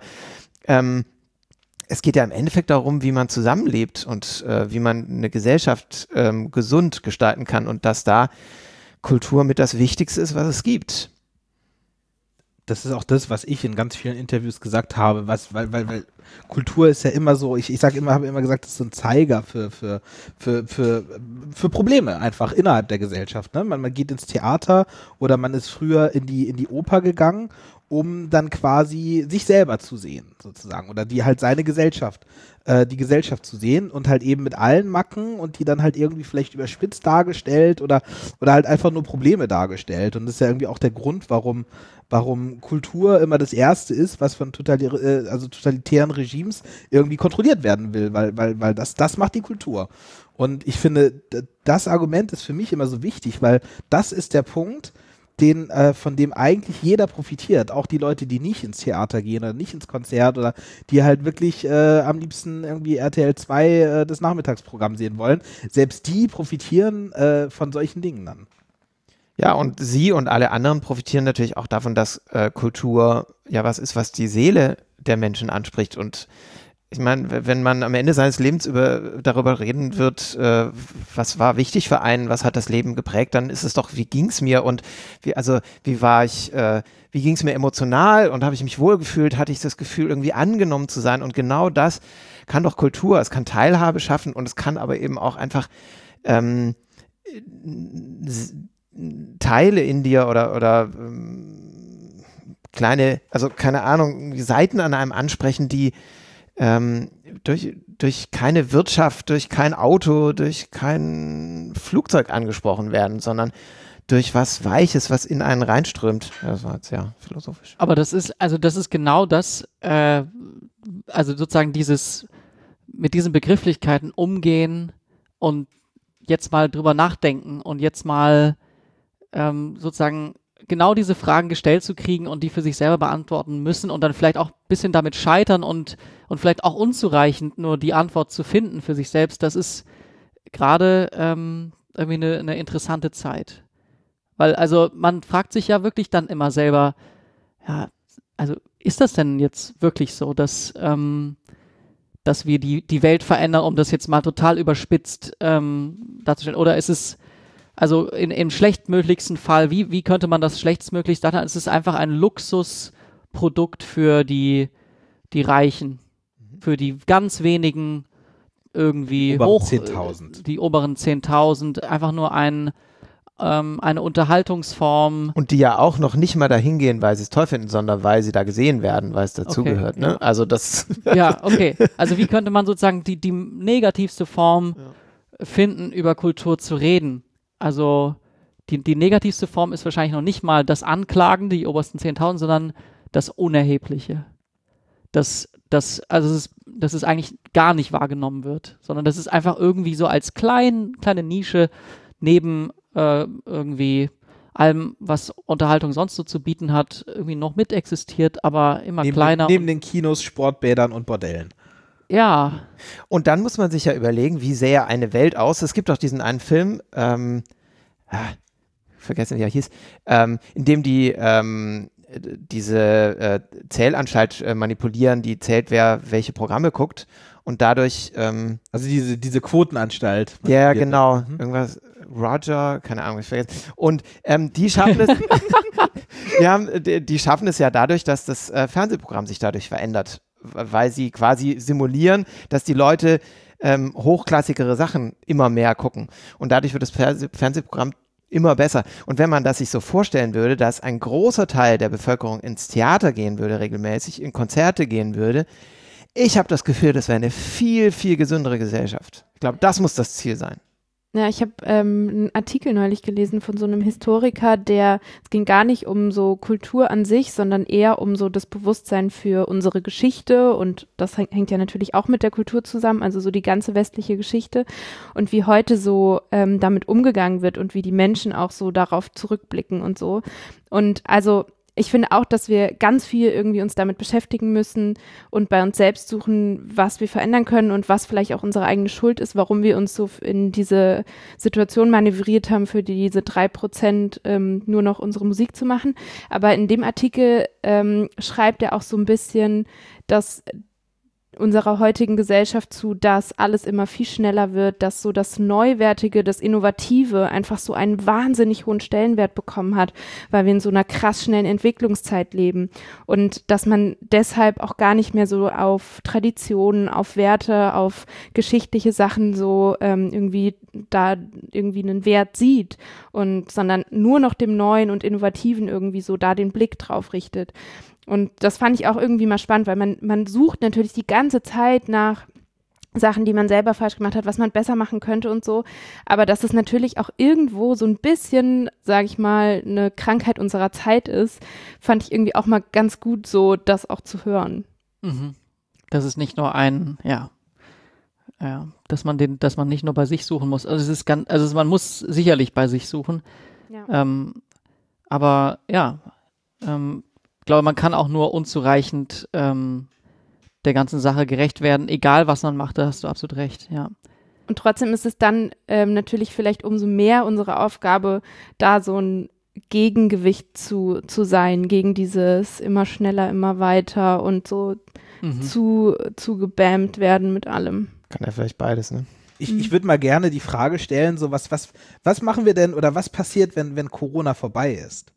[SPEAKER 5] es geht ja im Endeffekt darum, wie man zusammenlebt und wie man eine Gesellschaft gesund gestalten kann und dass da Kultur mit das Wichtigste ist, was es gibt.
[SPEAKER 2] das ist auch das, was ich in ganz vielen Interviews gesagt habe, weil Kultur ist ja immer so, ich habe immer gesagt, das ist so ein Zeiger für Probleme einfach innerhalb der Gesellschaft. Ne? Man geht ins Theater oder man ist früher in die Oper gegangen, um dann quasi sich selber zu sehen, sozusagen, oder die halt seine Gesellschaft, die Gesellschaft zu sehen und halt eben mit allen Macken und die dann halt irgendwie vielleicht überspitzt dargestellt oder halt einfach nur Probleme dargestellt. Und das ist ja irgendwie auch der Grund, warum Kultur immer das Erste ist, was von totalitären Regimes irgendwie kontrolliert werden will, weil das macht die Kultur. Und ich finde, das Argument ist für mich immer so wichtig, weil das ist der Punkt, von dem eigentlich jeder profitiert, auch die Leute, die nicht ins Theater gehen oder nicht ins Konzert oder die halt wirklich am liebsten irgendwie RTL 2 das Nachmittagsprogramm sehen wollen, selbst die profitieren von solchen Dingen dann.
[SPEAKER 5] Ja, und Sie und alle anderen profitieren natürlich auch davon, dass Kultur ja was ist, was die Seele der Menschen anspricht. Und ich meine, wenn man am Ende seines Lebens darüber reden wird, was war wichtig für einen, was hat das Leben geprägt, dann ist es doch, wie ging es mir und wie ging es mir emotional und habe ich mich wohlgefühlt, hatte ich das Gefühl, irgendwie angenommen zu sein. Und genau das kann doch Kultur, es kann Teilhabe schaffen und es kann aber eben auch einfach Teile in dir oder kleine, also keine Ahnung, Seiten an einem ansprechen, die durch keine Wirtschaft, durch kein Auto, durch kein Flugzeug angesprochen werden, sondern durch was Weiches, was in einen reinströmt. Das war jetzt ja philosophisch.
[SPEAKER 4] Aber das ist genau das, also sozusagen mit diesen Begrifflichkeiten umgehen und jetzt mal drüber nachdenken und jetzt mal sozusagen genau diese Fragen gestellt zu kriegen und die für sich selber beantworten müssen und dann vielleicht auch ein bisschen damit scheitern und vielleicht auch unzureichend nur die Antwort zu finden für sich selbst, das ist gerade irgendwie eine interessante Zeit. Weil also man fragt sich ja wirklich dann immer selber, ja, also ist das denn jetzt wirklich so, dass wir die Welt verändern, um das jetzt mal total überspitzt darzustellen, oder ist es also im schlechtmöglichsten Fall, wie könnte man das schlechtstmöglich sagen? Es ist einfach ein Luxusprodukt für die Reichen, für die ganz wenigen irgendwie die oberen 10.000, einfach nur eine Unterhaltungsform.
[SPEAKER 5] Und die ja auch noch nicht mal dahin gehen, weil sie es toll finden, sondern weil sie da gesehen werden, weil es dazugehört.
[SPEAKER 4] Okay,
[SPEAKER 5] ne? Also das.
[SPEAKER 4] Ja, okay. Also wie könnte man sozusagen die negativste Form finden, über Kultur zu reden? Also die negativste Form ist wahrscheinlich noch nicht mal das Anklagen, die obersten 10.000, sondern das Unerhebliche. Dass es eigentlich gar nicht wahrgenommen wird, sondern dass es einfach irgendwie so als kleine Nische neben irgendwie allem, was Unterhaltung sonst so zu bieten hat, irgendwie noch mit existiert, aber immer kleiner.
[SPEAKER 2] Neben den Kinos, Sportbädern und Bordellen.
[SPEAKER 4] Ja.
[SPEAKER 5] Und dann muss man sich ja überlegen, wie sähe eine Welt aus. Es gibt doch diesen einen Film, vergessen, wie er hieß, in dem die diese Zählanstalt manipulieren, die zählt, wer welche Programme guckt und dadurch
[SPEAKER 2] also diese Quotenanstalt.
[SPEAKER 5] Ja, genau. Irgendwas, Roger, keine Ahnung, ich vergesse. Und die schaffen es die schaffen es ja dadurch, dass das Fernsehprogramm sich dadurch verändert, weil sie quasi simulieren, dass die Leute hochklassigere Sachen immer mehr gucken. Und dadurch wird das Fernsehprogramm immer besser. Und wenn man das sich so vorstellen würde, dass ein großer Teil der Bevölkerung ins Theater gehen würde, regelmäßig in Konzerte gehen würde, ich habe das Gefühl, das wäre eine viel, viel gesündere Gesellschaft. Ich glaube, das muss das Ziel sein.
[SPEAKER 3] Ja, ich habe einen Artikel neulich gelesen von so einem Historiker, es ging gar nicht um so Kultur an sich, sondern eher um so das Bewusstsein für unsere Geschichte, und das hängt ja natürlich auch mit der Kultur zusammen, also so die ganze westliche Geschichte und wie heute so damit umgegangen wird und wie die Menschen auch so darauf zurückblicken und so. Und also ich finde auch, dass wir ganz viel irgendwie uns damit beschäftigen müssen und bei uns selbst suchen, was wir verändern können und was vielleicht auch unsere eigene Schuld ist, warum wir uns so in diese Situation manövriert haben, für diese 3% nur noch unsere Musik zu machen. Aber in dem Artikel schreibt er auch so ein bisschen, dass unserer heutigen Gesellschaft zu, dass alles immer viel schneller wird, dass so das Neuwertige, das Innovative einfach so einen wahnsinnig hohen Stellenwert bekommen hat, weil wir in so einer krass schnellen Entwicklungszeit leben und dass man deshalb auch gar nicht mehr so auf Traditionen, auf Werte, auf geschichtliche Sachen so irgendwie da irgendwie einen Wert sieht und sondern nur noch dem Neuen und Innovativen irgendwie so da den Blick drauf richtet. Und das fand ich auch irgendwie mal spannend, weil man sucht natürlich die ganze Zeit nach Sachen, die man selber falsch gemacht hat, was man besser machen könnte und so. Aber dass es natürlich auch irgendwo so ein bisschen, sage ich mal, eine Krankheit unserer Zeit ist, fand ich irgendwie auch mal ganz gut so, das auch zu hören.
[SPEAKER 4] Mhm. Das ist nicht nur dass man nicht nur bei sich suchen muss. Also man muss sicherlich bei sich suchen.
[SPEAKER 3] Ja.
[SPEAKER 4] Aber ja, ich glaube, man kann auch nur unzureichend der ganzen Sache gerecht werden, egal was man macht, da hast du absolut recht, ja.
[SPEAKER 3] Und trotzdem ist es dann natürlich vielleicht umso mehr unsere Aufgabe, da so ein Gegengewicht zu sein, gegen dieses immer schneller, immer weiter und so zu gebammt werden mit allem.
[SPEAKER 5] Kann ja vielleicht beides, ne?
[SPEAKER 2] Ich würde mal gerne die Frage stellen, so was machen wir denn oder was passiert, wenn Corona vorbei ist?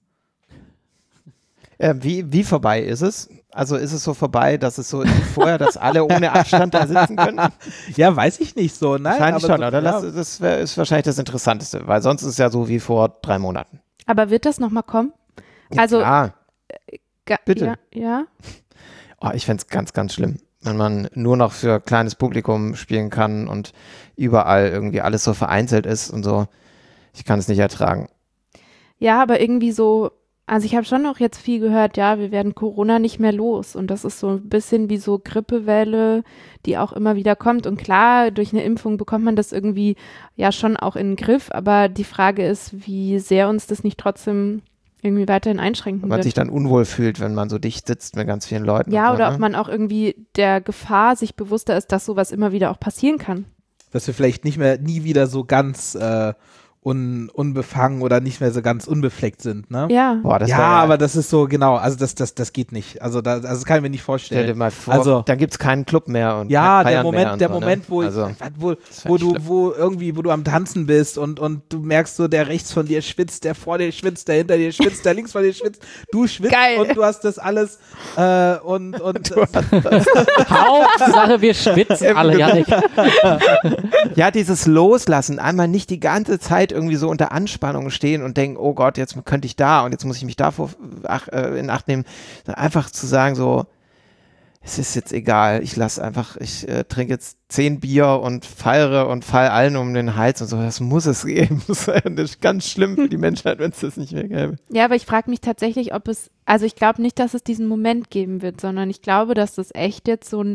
[SPEAKER 5] Wie vorbei ist es? Also ist es so vorbei, dass es so ist wie vorher, dass alle ohne Abstand da sitzen können?
[SPEAKER 2] Ja, weiß ich nicht so. Nein,
[SPEAKER 5] wahrscheinlich
[SPEAKER 2] aber
[SPEAKER 5] schon,
[SPEAKER 2] so,
[SPEAKER 5] oder?
[SPEAKER 2] ja.
[SPEAKER 5] Das ist wahrscheinlich das Interessanteste, weil sonst ist es ja so wie vor 3 Monaten.
[SPEAKER 3] Aber wird das nochmal kommen?
[SPEAKER 5] Ja,
[SPEAKER 3] Also,
[SPEAKER 5] klar. Bitte.
[SPEAKER 3] Ja.
[SPEAKER 5] Oh, ich fände es ganz, ganz schlimm, wenn man nur noch für kleines Publikum spielen kann und überall irgendwie alles so vereinzelt ist und so. Ich kann es nicht ertragen.
[SPEAKER 3] Ja, aber irgendwie so, also ich habe schon noch jetzt viel gehört, ja, wir werden Corona nicht mehr los und das ist so ein bisschen wie so Grippewelle, die auch immer wieder kommt und klar, durch eine Impfung bekommt man das irgendwie ja schon auch in den Griff, aber die Frage ist, wie sehr uns das nicht trotzdem irgendwie weiterhin einschränken wird.
[SPEAKER 5] Man sich dann unwohl fühlt, wenn man so dicht sitzt mit ganz vielen Leuten.
[SPEAKER 3] Ja,
[SPEAKER 5] so,
[SPEAKER 3] oder
[SPEAKER 5] ne?
[SPEAKER 3] ob man auch irgendwie der Gefahr sich bewusster ist, dass sowas immer wieder auch passieren kann.
[SPEAKER 2] Dass wir vielleicht nie wieder so ganz unbefangen oder nicht mehr so ganz unbefleckt sind, ne?
[SPEAKER 3] Ja.
[SPEAKER 5] Boah,
[SPEAKER 2] Aber das ist so, genau, also das geht nicht. Also das kann ich mir nicht vorstellen.
[SPEAKER 5] Stell dir mal vor,
[SPEAKER 2] also,
[SPEAKER 5] dann gibt es keinen Club mehr und
[SPEAKER 2] ja,
[SPEAKER 5] kein
[SPEAKER 2] der
[SPEAKER 5] Feiern mehr und
[SPEAKER 2] Moment,
[SPEAKER 5] so, ne?
[SPEAKER 2] wo du am Tanzen bist und du merkst so, der rechts von dir schwitzt, der vor dir schwitzt, der hinter dir schwitzt, der links von dir schwitzt, du schwitzt. Geil. Und du hast das alles und
[SPEAKER 4] Hauptsache wir schwitzen alle, Jannik.
[SPEAKER 5] Ja, dieses Loslassen, einmal nicht die ganze Zeit irgendwie so unter Anspannung stehen und denken, oh Gott, jetzt könnte ich da und jetzt muss ich mich davor in Acht nehmen. Einfach zu sagen so, es ist jetzt egal, ich trinke jetzt 10 Bier und feiere und fall allen um den Hals und so, das muss es geben. Das ist ganz schlimm für die Menschheit, wenn es das nicht mehr gäbe.
[SPEAKER 3] Ja, aber ich frage mich tatsächlich, ich glaube nicht, dass es diesen Moment geben wird, sondern ich glaube, dass das echt jetzt so ein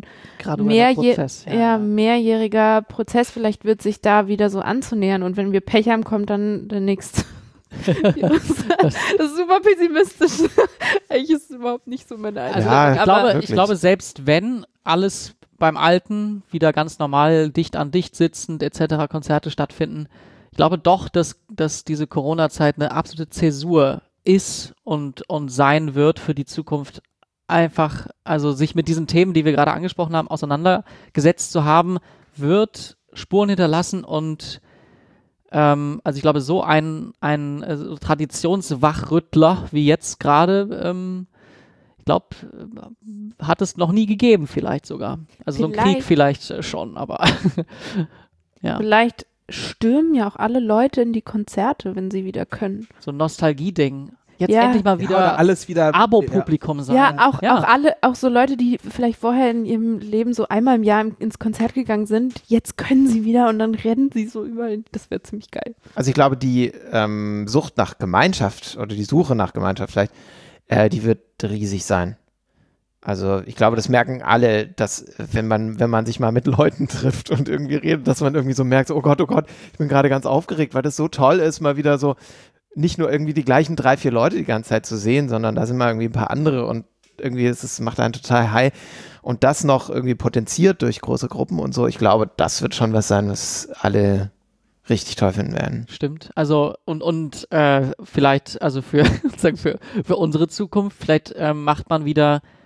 [SPEAKER 3] mehrjähriger Prozess vielleicht wird, sich da wieder so anzunähern und wenn wir Pech haben, kommt dann der nächste. Das ist super pessimistisch. Eigentlich ist es überhaupt nicht so meine Einstellung.
[SPEAKER 5] Ja,
[SPEAKER 4] ich glaube, selbst wenn alles beim Alten wieder ganz normal dicht an dicht sitzend etc. Konzerte stattfinden, ich glaube doch, dass diese Corona-Zeit eine absolute Zäsur ist und sein wird für die Zukunft. Einfach, also sich mit diesen Themen, die wir gerade angesprochen haben, auseinandergesetzt zu haben, wird Spuren hinterlassen und also ich glaube, so ein Traditionswachrüttler wie jetzt gerade, ich glaube, hat es noch nie gegeben vielleicht sogar. Also so ein Krieg vielleicht schon, aber ja.
[SPEAKER 3] Vielleicht stürmen ja auch alle Leute in die Konzerte, wenn sie wieder können.
[SPEAKER 4] So ein Nostalgie-Ding. Jetzt endlich mal wieder
[SPEAKER 2] alles wieder
[SPEAKER 4] Abo-Publikum sein.
[SPEAKER 3] Ja, auch so Leute, die vielleicht vorher in ihrem Leben so einmal im Jahr ins Konzert gegangen sind, jetzt können sie wieder und dann rennen sie so überall. Das wäre ziemlich geil.
[SPEAKER 5] Also ich glaube, die Sucht nach Gemeinschaft oder die Suche nach Gemeinschaft vielleicht, die wird riesig sein. Also ich glaube, das merken alle, dass wenn man sich mal mit Leuten trifft und irgendwie redet, dass man irgendwie so merkt, so, oh Gott, ich bin gerade ganz aufgeregt, weil das so toll ist, mal wieder so nicht nur irgendwie die gleichen 3, 4 Leute die ganze Zeit zu sehen, sondern da sind mal irgendwie ein paar andere und irgendwie macht einen total high und das noch irgendwie potenziert durch große Gruppen und so. Ich glaube, das wird schon was sein, was alle richtig toll finden werden.
[SPEAKER 4] Stimmt. Also und vielleicht, also für unsere Zukunft, vielleicht macht man wieder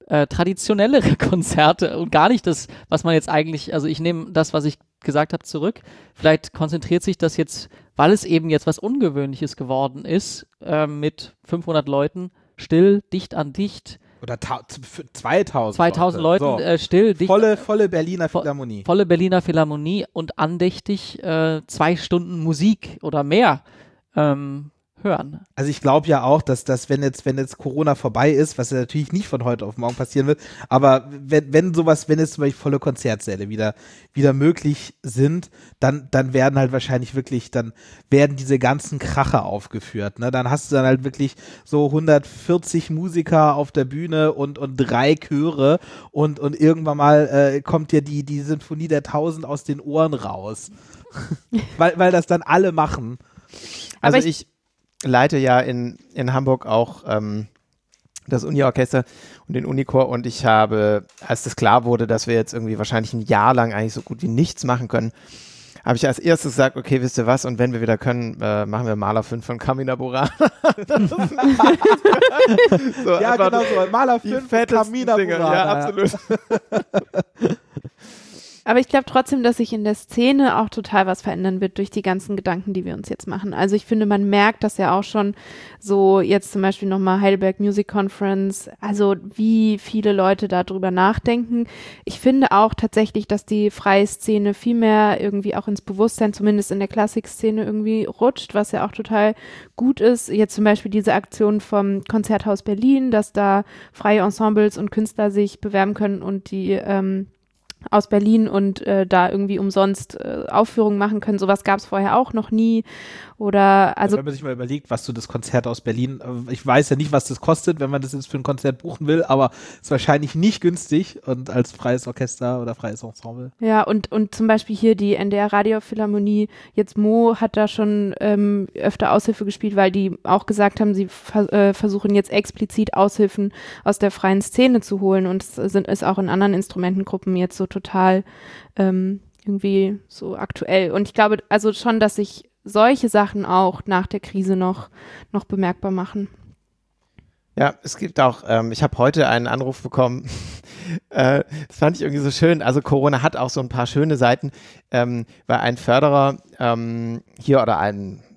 [SPEAKER 4] traditionellere Konzerte und gar nicht das, was man jetzt eigentlich, also ich nehme das, was ich gesagt habe, zurück. Vielleicht konzentriert sich das jetzt, weil es eben jetzt was Ungewöhnliches geworden ist, mit 500 Leuten, still, dicht an dicht.
[SPEAKER 2] Oder 2000
[SPEAKER 4] Leuten, so. Still, dicht.
[SPEAKER 2] Volle Berliner Philharmonie.
[SPEAKER 4] Volle Berliner Philharmonie und andächtig 2 Stunden Musik oder mehr hören.
[SPEAKER 2] Also ich glaube ja auch, dass wenn jetzt Corona vorbei ist, was ja natürlich nicht von heute auf morgen passieren wird, aber wenn jetzt zum Beispiel volle Konzertsäle wieder möglich sind, dann werden halt wahrscheinlich wirklich, dann werden diese ganzen Kracher aufgeführt, ne? Dann hast du dann halt wirklich so 140 Musiker auf der Bühne und 3 Chöre und irgendwann mal kommt dir die Sinfonie der 1000 aus den Ohren raus. weil das dann alle machen.
[SPEAKER 5] Also ich leite ja in Hamburg auch das Uni-Orchester und den Unichor und ich habe, als das klar wurde, dass wir jetzt irgendwie wahrscheinlich ein Jahr lang eigentlich so gut wie nichts machen können, habe ich als erstes gesagt, okay, wisst ihr was, und wenn wir wieder können, machen wir Mahler 5 von Carmina Burana.
[SPEAKER 2] So, ja, genau so, Mahler 5 von Carmina Burana.
[SPEAKER 5] Ja, absolut.
[SPEAKER 3] Aber ich glaube trotzdem, dass sich in der Szene auch total was verändern wird durch die ganzen Gedanken, die wir uns jetzt machen. Also ich finde, man merkt das ja auch schon so jetzt zum Beispiel nochmal Heidelberg Music Conference, also wie viele Leute darüber nachdenken. Ich finde auch tatsächlich, dass die freie Szene viel mehr irgendwie auch ins Bewusstsein, zumindest in der Klassikszene irgendwie rutscht, was ja auch total gut ist. Jetzt zum Beispiel diese Aktion vom Konzerthaus Berlin, dass da freie Ensembles und Künstler sich bewerben können und die aus Berlin und da irgendwie umsonst Aufführungen machen können. Sowas gab es vorher auch noch nie. Oder also
[SPEAKER 2] wenn man sich mal überlegt, was so das Konzert aus Berlin, ich weiß ja nicht, was das kostet, wenn man das jetzt für ein Konzert buchen will, aber es ist wahrscheinlich nicht günstig und als freies Orchester oder freies Ensemble.
[SPEAKER 3] Ja, und zum Beispiel hier die NDR Radiophilharmonie, jetzt Mo hat da schon öfter Aushilfe gespielt, weil die auch gesagt haben, sie versuchen jetzt explizit Aushilfen aus der freien Szene zu holen und es ist auch in anderen Instrumentengruppen jetzt so total irgendwie so aktuell. Und ich glaube also schon, dass sich solche Sachen auch nach der Krise noch bemerkbar machen.
[SPEAKER 5] Ja, es gibt auch, ich habe heute einen Anruf bekommen, das fand ich irgendwie so schön, also Corona hat auch so ein paar schöne Seiten, weil ein Förderer hier oder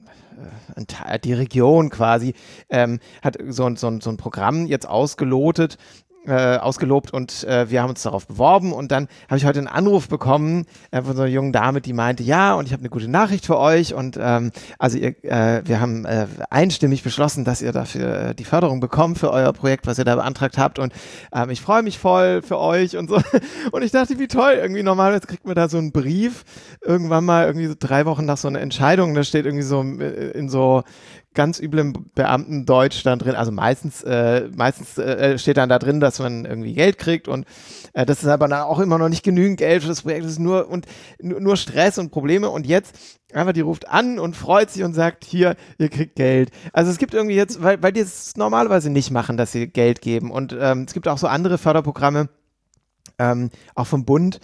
[SPEAKER 5] die Region quasi hat so ein Programm jetzt ausgelobt und wir haben uns darauf beworben und dann habe ich heute einen Anruf bekommen von so einer jungen Dame, die meinte, ja, und ich habe eine gute Nachricht für euch und wir haben einstimmig beschlossen, dass ihr dafür die Förderung bekommt für euer Projekt, was ihr da beantragt habt und ich freue mich voll für euch und so und ich dachte, wie toll, irgendwie normalerweise kriegt man da so einen Brief, irgendwann mal irgendwie so 3 Wochen nach so einer Entscheidung, da steht irgendwie so in so ganz üblem Beamtendeutsch dann drin, also meistens steht dann da drin, dass man irgendwie Geld kriegt und das ist aber dann auch immer noch nicht genügend Geld für das Projekt, das ist nur Stress und Probleme und jetzt einfach die ruft an und freut sich und sagt, hier, ihr kriegt Geld. Also es gibt irgendwie jetzt, weil die es normalerweise nicht machen, dass sie Geld geben und es gibt auch so andere Förderprogramme, auch vom Bund,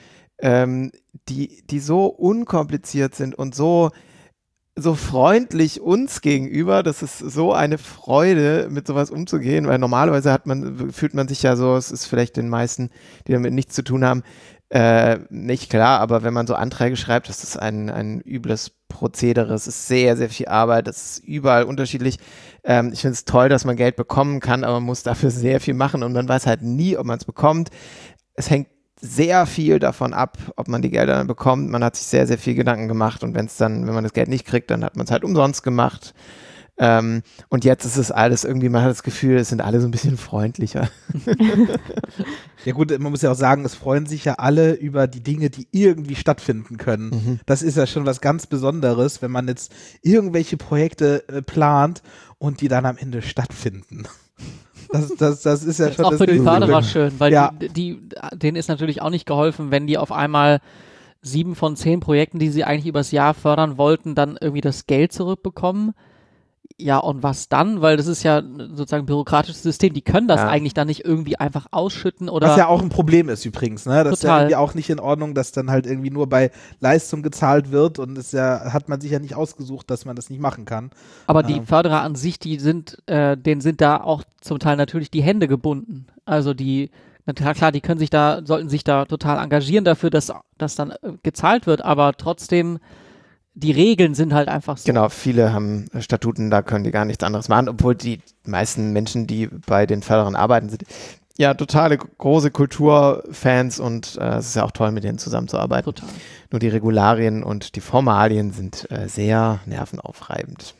[SPEAKER 5] die so unkompliziert sind und so freundlich uns gegenüber, das ist so eine Freude, mit sowas umzugehen, weil normalerweise fühlt man sich ja so, es ist vielleicht den meisten, die damit nichts zu tun haben, nicht klar, aber wenn man so Anträge schreibt, das ist ein übles Prozedere, es ist sehr, sehr viel Arbeit, das ist überall unterschiedlich. Ich finde es toll, dass man Geld bekommen kann, aber man muss dafür sehr viel machen und man weiß halt nie, ob man es bekommt. Es hängt sehr viel davon ab, ob man die Gelder dann bekommt. Man hat sich sehr, sehr viel Gedanken gemacht und wenn man das Geld nicht kriegt, dann hat man es halt umsonst gemacht. Und jetzt ist es alles irgendwie, man hat das Gefühl, es sind alle so ein bisschen freundlicher.
[SPEAKER 2] Ja gut, man muss ja auch sagen, es freuen sich ja alle über die Dinge, die irgendwie stattfinden können. Mhm. Das ist ja schon was ganz Besonderes, wenn man jetzt irgendwelche Projekte plant und die dann am Ende stattfinden. Das ist ja schon
[SPEAKER 4] auch für die Förderer schön, weil ja. Denen ist natürlich auch nicht geholfen, wenn die auf einmal 7 von 10 Projekten, die sie eigentlich übers Jahr fördern wollten, dann irgendwie das Geld zurückbekommen. Ja, und was dann? Weil das ist ja sozusagen ein bürokratisches System. Die können das eigentlich dann nicht irgendwie einfach ausschütten oder.
[SPEAKER 2] Was ja auch ein Problem ist übrigens, ne? Das ist ja irgendwie auch nicht in Ordnung, dass dann halt irgendwie nur bei Leistung gezahlt wird und hat man sich ja nicht ausgesucht, dass man das nicht machen kann.
[SPEAKER 4] Aber die Förderer an sich, denen sind da auch zum Teil natürlich die Hände gebunden. Also klar, die sollten sich da total engagieren dafür, dass das dann gezahlt wird, aber trotzdem, die Regeln sind halt einfach so.
[SPEAKER 5] Genau, viele haben Statuten, da können die gar nichts anderes machen, obwohl die meisten Menschen, die bei den Förderern arbeiten, sind ja totale große Kulturfans und es ist ja auch toll, mit denen zusammenzuarbeiten.
[SPEAKER 4] Total.
[SPEAKER 5] Nur die Regularien und die Formalien sind sehr nervenaufreibend.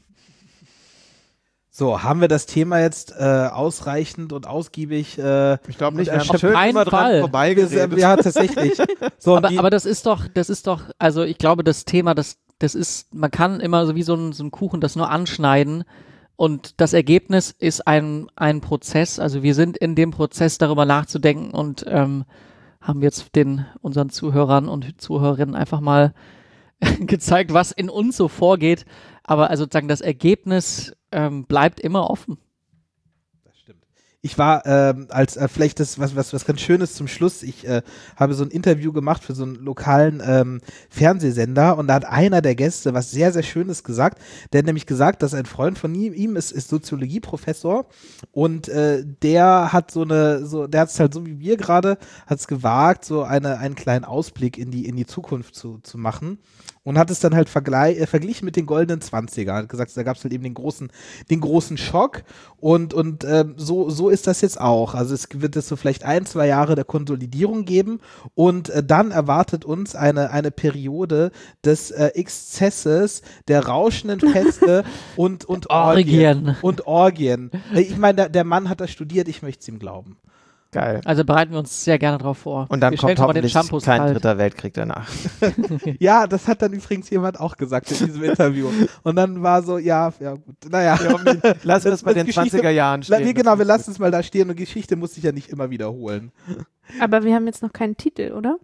[SPEAKER 2] So, haben wir das Thema jetzt ausreichend und ausgiebig
[SPEAKER 5] ich glaube nicht, wir haben
[SPEAKER 4] schön immer dran
[SPEAKER 5] vorbeigeredet.
[SPEAKER 2] Ja, tatsächlich. So,
[SPEAKER 4] aber das ist doch, also ich glaube, das Thema, das ist, man kann immer so wie so ein Kuchen das nur anschneiden und das Ergebnis ist ein Prozess, also wir sind in dem Prozess, darüber nachzudenken und haben jetzt unseren Zuhörern und Zuhörerinnen einfach mal gezeigt, was in uns so vorgeht, aber also sozusagen das Ergebnis bleibt immer offen.
[SPEAKER 2] Das stimmt. Ich war als vielleicht das was ganz Schönes zum Schluss. Ich habe so ein Interview gemacht für so einen lokalen Fernsehsender und da hat einer der Gäste was sehr, sehr Schönes gesagt. Der hat nämlich gesagt, dass ein Freund von ihm ist Soziologieprofessor und der hat der hat es halt so wie wir gerade, hat es gewagt, so einen kleinen Ausblick in die Zukunft zu machen. Und hat es dann halt verglichen mit den goldenen 20er. Hat gesagt, da gab es halt eben den großen Schock und so ist das jetzt auch. Also es wird es so vielleicht 1-2 Jahre der Konsolidierung geben und dann erwartet uns eine Periode des Exzesses, der rauschenden Feste und Orgien. Und Orgien. Ich meine, der Mann hat das studiert, ich möchte es ihm glauben.
[SPEAKER 5] Geil.
[SPEAKER 4] Also bereiten wir uns sehr gerne drauf vor.
[SPEAKER 5] Und dann kommt hoffentlich kein dritter Weltkrieg danach.
[SPEAKER 2] Ja, das hat dann übrigens jemand auch gesagt in diesem Interview. Und dann war so, ja gut, naja.
[SPEAKER 5] Lassen wir es bei den 20er Jahren stehen.
[SPEAKER 2] Genau, wir lassen es mal da stehen und Geschichte muss sich ja nicht immer wiederholen.
[SPEAKER 3] Aber wir haben jetzt noch keinen Titel, oder?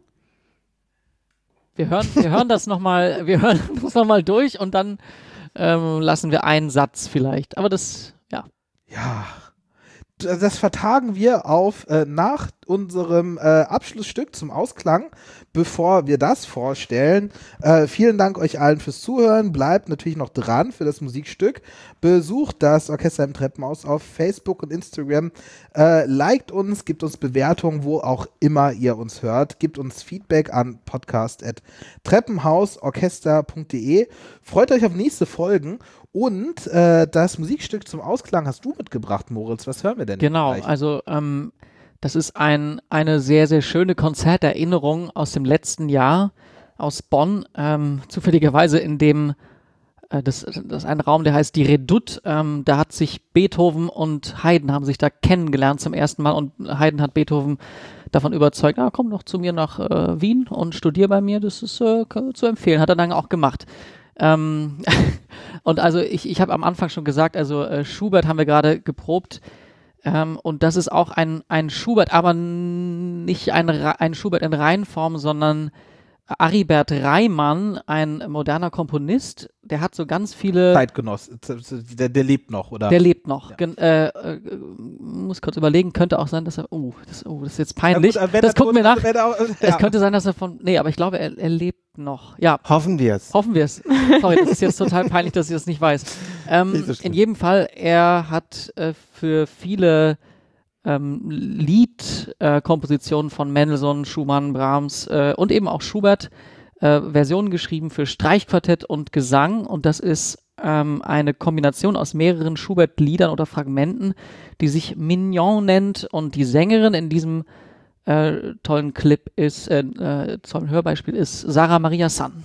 [SPEAKER 4] Wir hören das nochmal durch und dann lassen wir einen Satz vielleicht. Aber das, ja.
[SPEAKER 2] Ja. Das vertagen wir auf nach unserem Abschlussstück zum Ausklang, bevor wir das vorstellen. Vielen Dank euch allen fürs Zuhören. Bleibt natürlich noch dran für das Musikstück. Besucht das Orchester im Treppenhaus auf Facebook und Instagram. Liked uns, gebt uns Bewertungen, wo auch immer ihr uns hört. Gebt uns Feedback an podcast@treppenhausorchester.de. Freut euch auf nächste Folgen. Und das Musikstück zum Ausklang hast du mitgebracht, Moritz. Was hören wir denn?
[SPEAKER 4] Genau,
[SPEAKER 2] gleich?
[SPEAKER 4] also das ist eine sehr, sehr schöne Konzerterinnerung aus dem letzten Jahr aus Bonn. Zufälligerweise in dem, das ist ein Raum, der heißt die Redoute. Da hat sich Beethoven und Haydn haben sich da kennengelernt zum ersten Mal und Haydn hat Beethoven davon überzeugt, komm doch zu mir nach Wien und studier bei mir, das ist zu empfehlen. Hat er dann auch gemacht. Und also ich habe am Anfang schon gesagt, also Schubert haben wir gerade geprobt und das ist auch ein Schubert, aber nicht ein Schubert in Reihenform, sondern Aribert Reimann, ein moderner Komponist, der hat so ganz viele...
[SPEAKER 2] Zeitgenoss, der lebt noch, oder?
[SPEAKER 4] Der lebt noch.
[SPEAKER 2] Ja.
[SPEAKER 4] Muss kurz überlegen, könnte auch sein, dass er... das ist jetzt peinlich.
[SPEAKER 2] Ja, gut,
[SPEAKER 4] das gucken wir nach.
[SPEAKER 2] Ja.
[SPEAKER 4] Es könnte sein, dass er nee, aber ich glaube, er lebt noch. Ja.
[SPEAKER 5] Hoffen wir es.
[SPEAKER 4] Sorry, das ist jetzt total peinlich, dass ich das nicht weiß. In jedem Fall, er hat für viele Liedkompositionen von Mendelssohn, Schumann, Brahms und eben auch Schubert Versionen geschrieben für Streichquartett und Gesang und das ist eine Kombination aus mehreren Schubert-Liedern oder Fragmenten, die sich Mignon nennt und die Sängerin in diesem tollen Clip ist, tollen Hörbeispiel ist Sarah Maria San.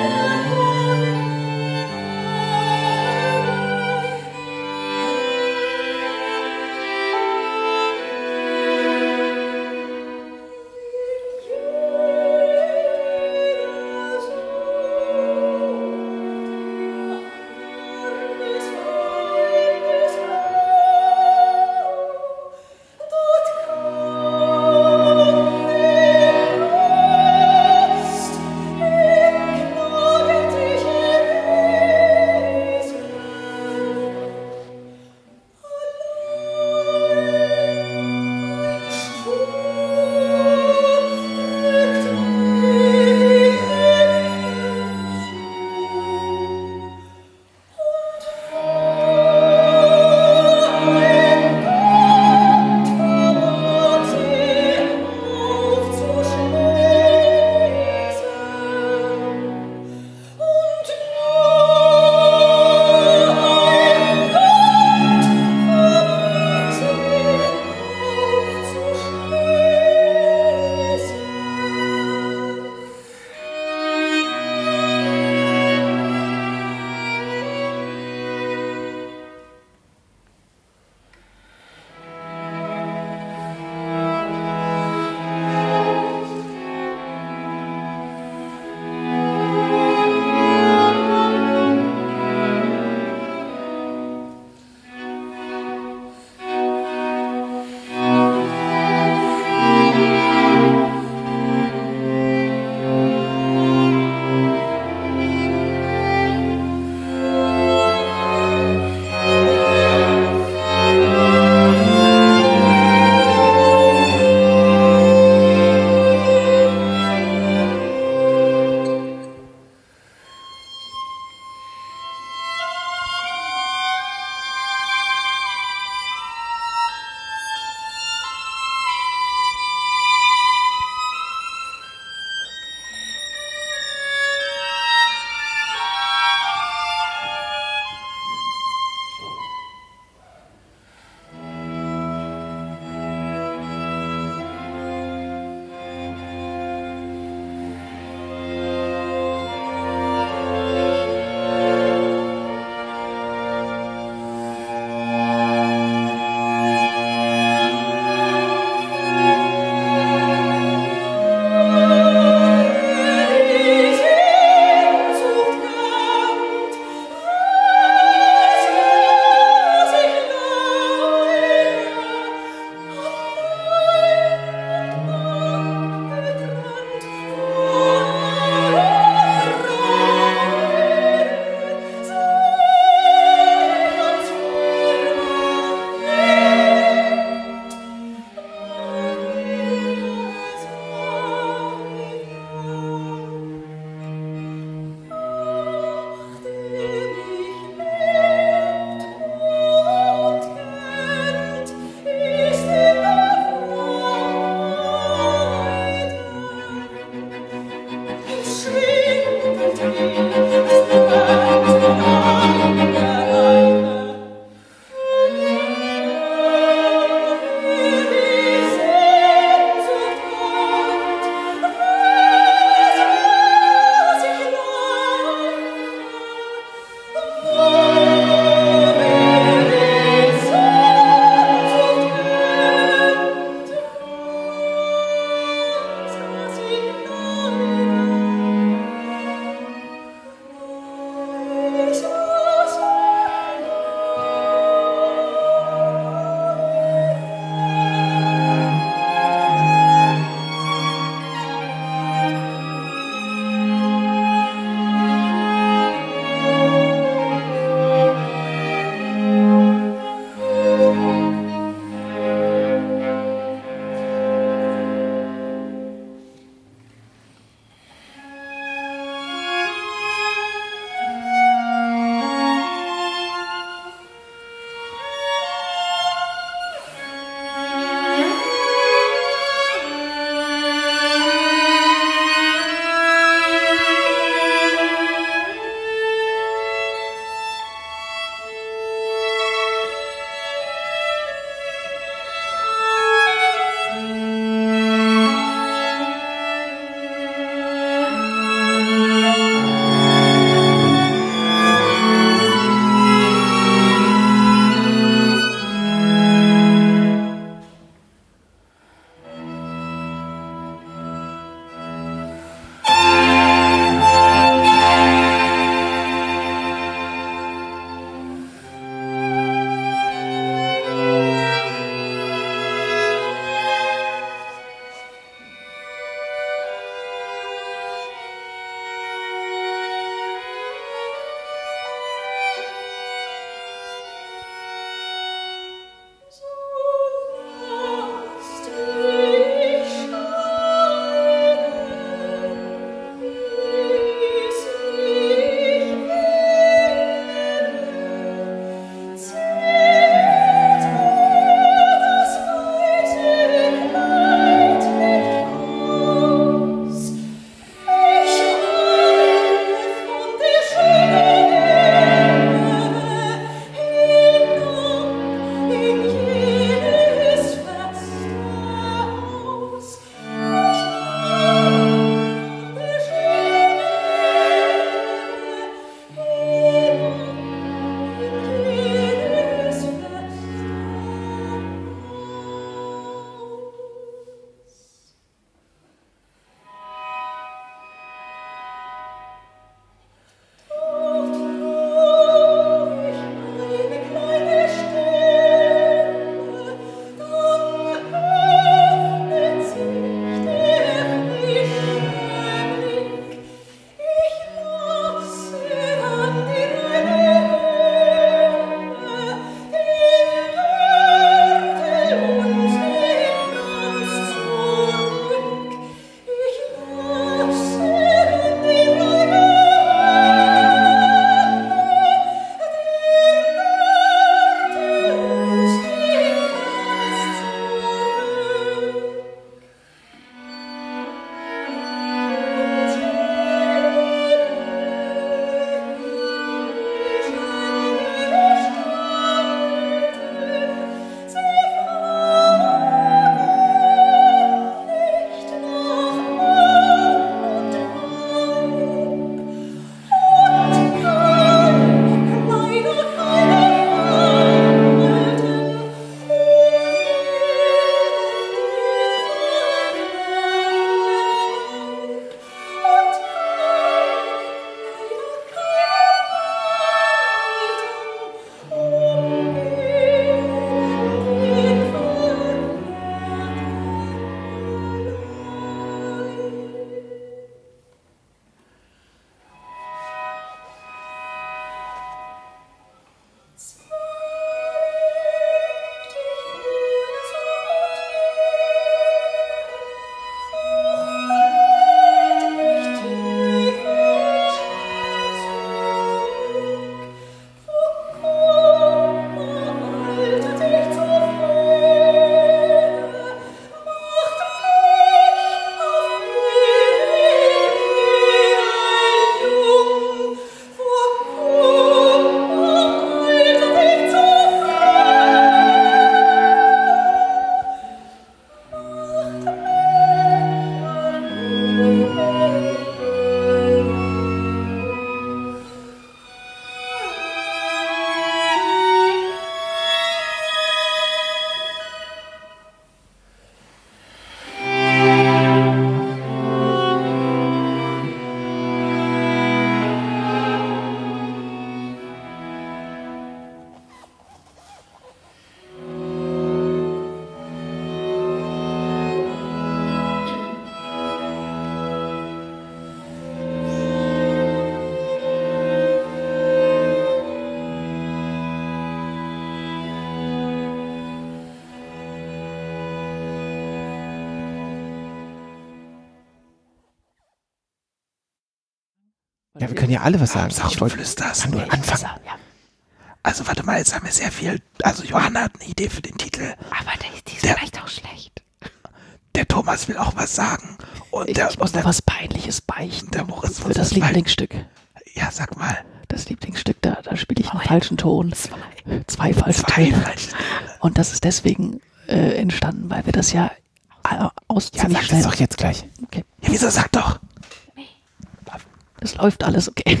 [SPEAKER 5] Ja, wir können ja alle was sagen.
[SPEAKER 2] Ich wollte flüsterst.
[SPEAKER 5] Kann nur anfangen.
[SPEAKER 3] Ja.
[SPEAKER 2] Also warte mal, jetzt haben wir sehr viel. Also Johanna hat eine Idee für den Titel.
[SPEAKER 3] Aber die ist vielleicht auch schlecht.
[SPEAKER 2] Der Thomas will auch was sagen. Und
[SPEAKER 4] Ich muss noch was Peinliches beichten.
[SPEAKER 2] Der Moritz
[SPEAKER 4] für das Lieblingsstück.
[SPEAKER 2] Ja, sag mal.
[SPEAKER 4] Das Lieblingsstück, da spiele ich einen falschen Ton. Zwei falsche Töne. Und das ist deswegen entstanden, weil wir das ja ziemlich schnell...
[SPEAKER 5] Sag doch jetzt gleich.
[SPEAKER 4] Okay.
[SPEAKER 2] Ja, wieso sag doch?
[SPEAKER 4] Das läuft alles okay.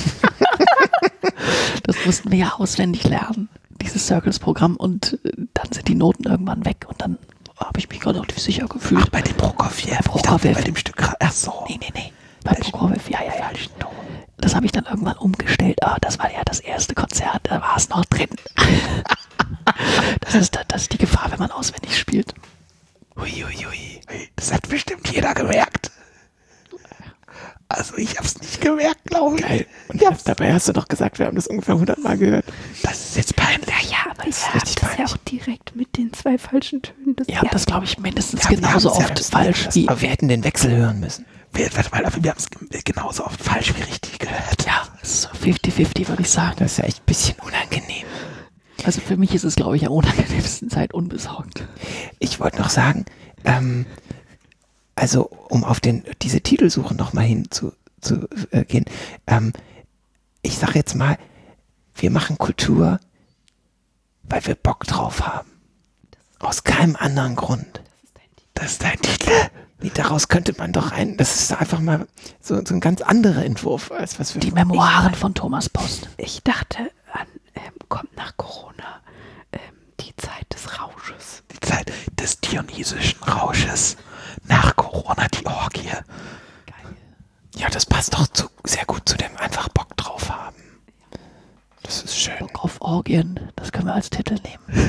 [SPEAKER 4] Das mussten wir ja auswendig lernen, dieses Circles-Programm. Und dann sind die Noten irgendwann weg. Und dann habe ich mich relativ sicher gefühlt.
[SPEAKER 2] Ach, bei dem Prokofjew.
[SPEAKER 4] Prokofjew.
[SPEAKER 2] Bei dem Stück. Ach so.
[SPEAKER 4] Nee. Bei Prokofjew, ja. Das habe ich dann irgendwann umgestellt. Das war ja das erste Konzert, da war es noch drin. Das ist die Gefahr, wenn man auswendig spielt.
[SPEAKER 2] Hui. Das hat bestimmt jeder gemerkt. Also ich hab's nicht gemerkt, glaube ich.
[SPEAKER 5] Geil. Und dabei hast du doch gesagt, wir haben das ungefähr 100 Mal gehört.
[SPEAKER 2] Das ist jetzt peinlich.
[SPEAKER 3] Ja, aber
[SPEAKER 5] Das ist
[SPEAKER 3] ihr
[SPEAKER 5] richtig
[SPEAKER 3] habt das ja
[SPEAKER 5] peinlich.
[SPEAKER 3] auch direkt mit den 2 falschen Tönen.
[SPEAKER 4] Ihr habt das, glaube ich, mindestens
[SPEAKER 2] Ja, wir
[SPEAKER 4] genauso
[SPEAKER 2] haben's ja
[SPEAKER 4] oft
[SPEAKER 2] das
[SPEAKER 4] falsch wie...
[SPEAKER 5] Aber wir hätten den Wechsel hören müssen.
[SPEAKER 2] Warte mal, aber wir haben es genauso oft falsch wie richtig gehört.
[SPEAKER 4] Ja, es ist so 50-50, würde ich sagen.
[SPEAKER 5] Das ist ja echt ein bisschen unangenehm.
[SPEAKER 4] Also für mich ist es, glaube ich, am unangenehmsten Zeit unbesorgt.
[SPEAKER 5] Ich wollte noch sagen, also um auf diese Titelsuche nochmal hinzugehen, ich sage jetzt mal, wir machen Kultur, weil wir Bock drauf haben. Aus keinem anderen Grund.
[SPEAKER 2] Das ist dein Titel.
[SPEAKER 5] Nee, daraus könnte man doch das ist einfach mal so ein ganz anderer Entwurf, als was wir...
[SPEAKER 4] Die Memoiren von Thomas Post.
[SPEAKER 3] Ich dachte an, kommt nach Corona, die Zeit des Rausches.
[SPEAKER 2] Die Zeit des dionysischen Rausches. Nach Corona die Orgie.
[SPEAKER 5] Ja, das passt doch sehr gut zu dem einfach Bock drauf haben. Das ist schön.
[SPEAKER 4] Bock auf Orgien, das können wir als Titel nehmen.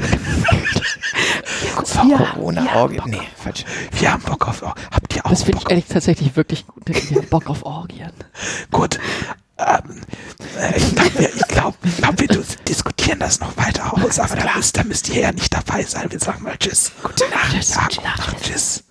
[SPEAKER 5] Corona-Orgie. Nee, falsch.
[SPEAKER 2] Wir haben Bock auf Orgie. Habt ihr auch
[SPEAKER 4] Das finde ich
[SPEAKER 2] Bock?
[SPEAKER 4] ehrlich tatsächlich wirklich gut. Wir haben Bock auf Orgien.
[SPEAKER 2] Gut. Ich glaube, wir diskutieren das noch weiter aus, aber da müsst ihr ja nicht dabei sein. Wir sagen mal Tschüss. Gute Nacht.
[SPEAKER 4] Tschüss.
[SPEAKER 2] Tschüss.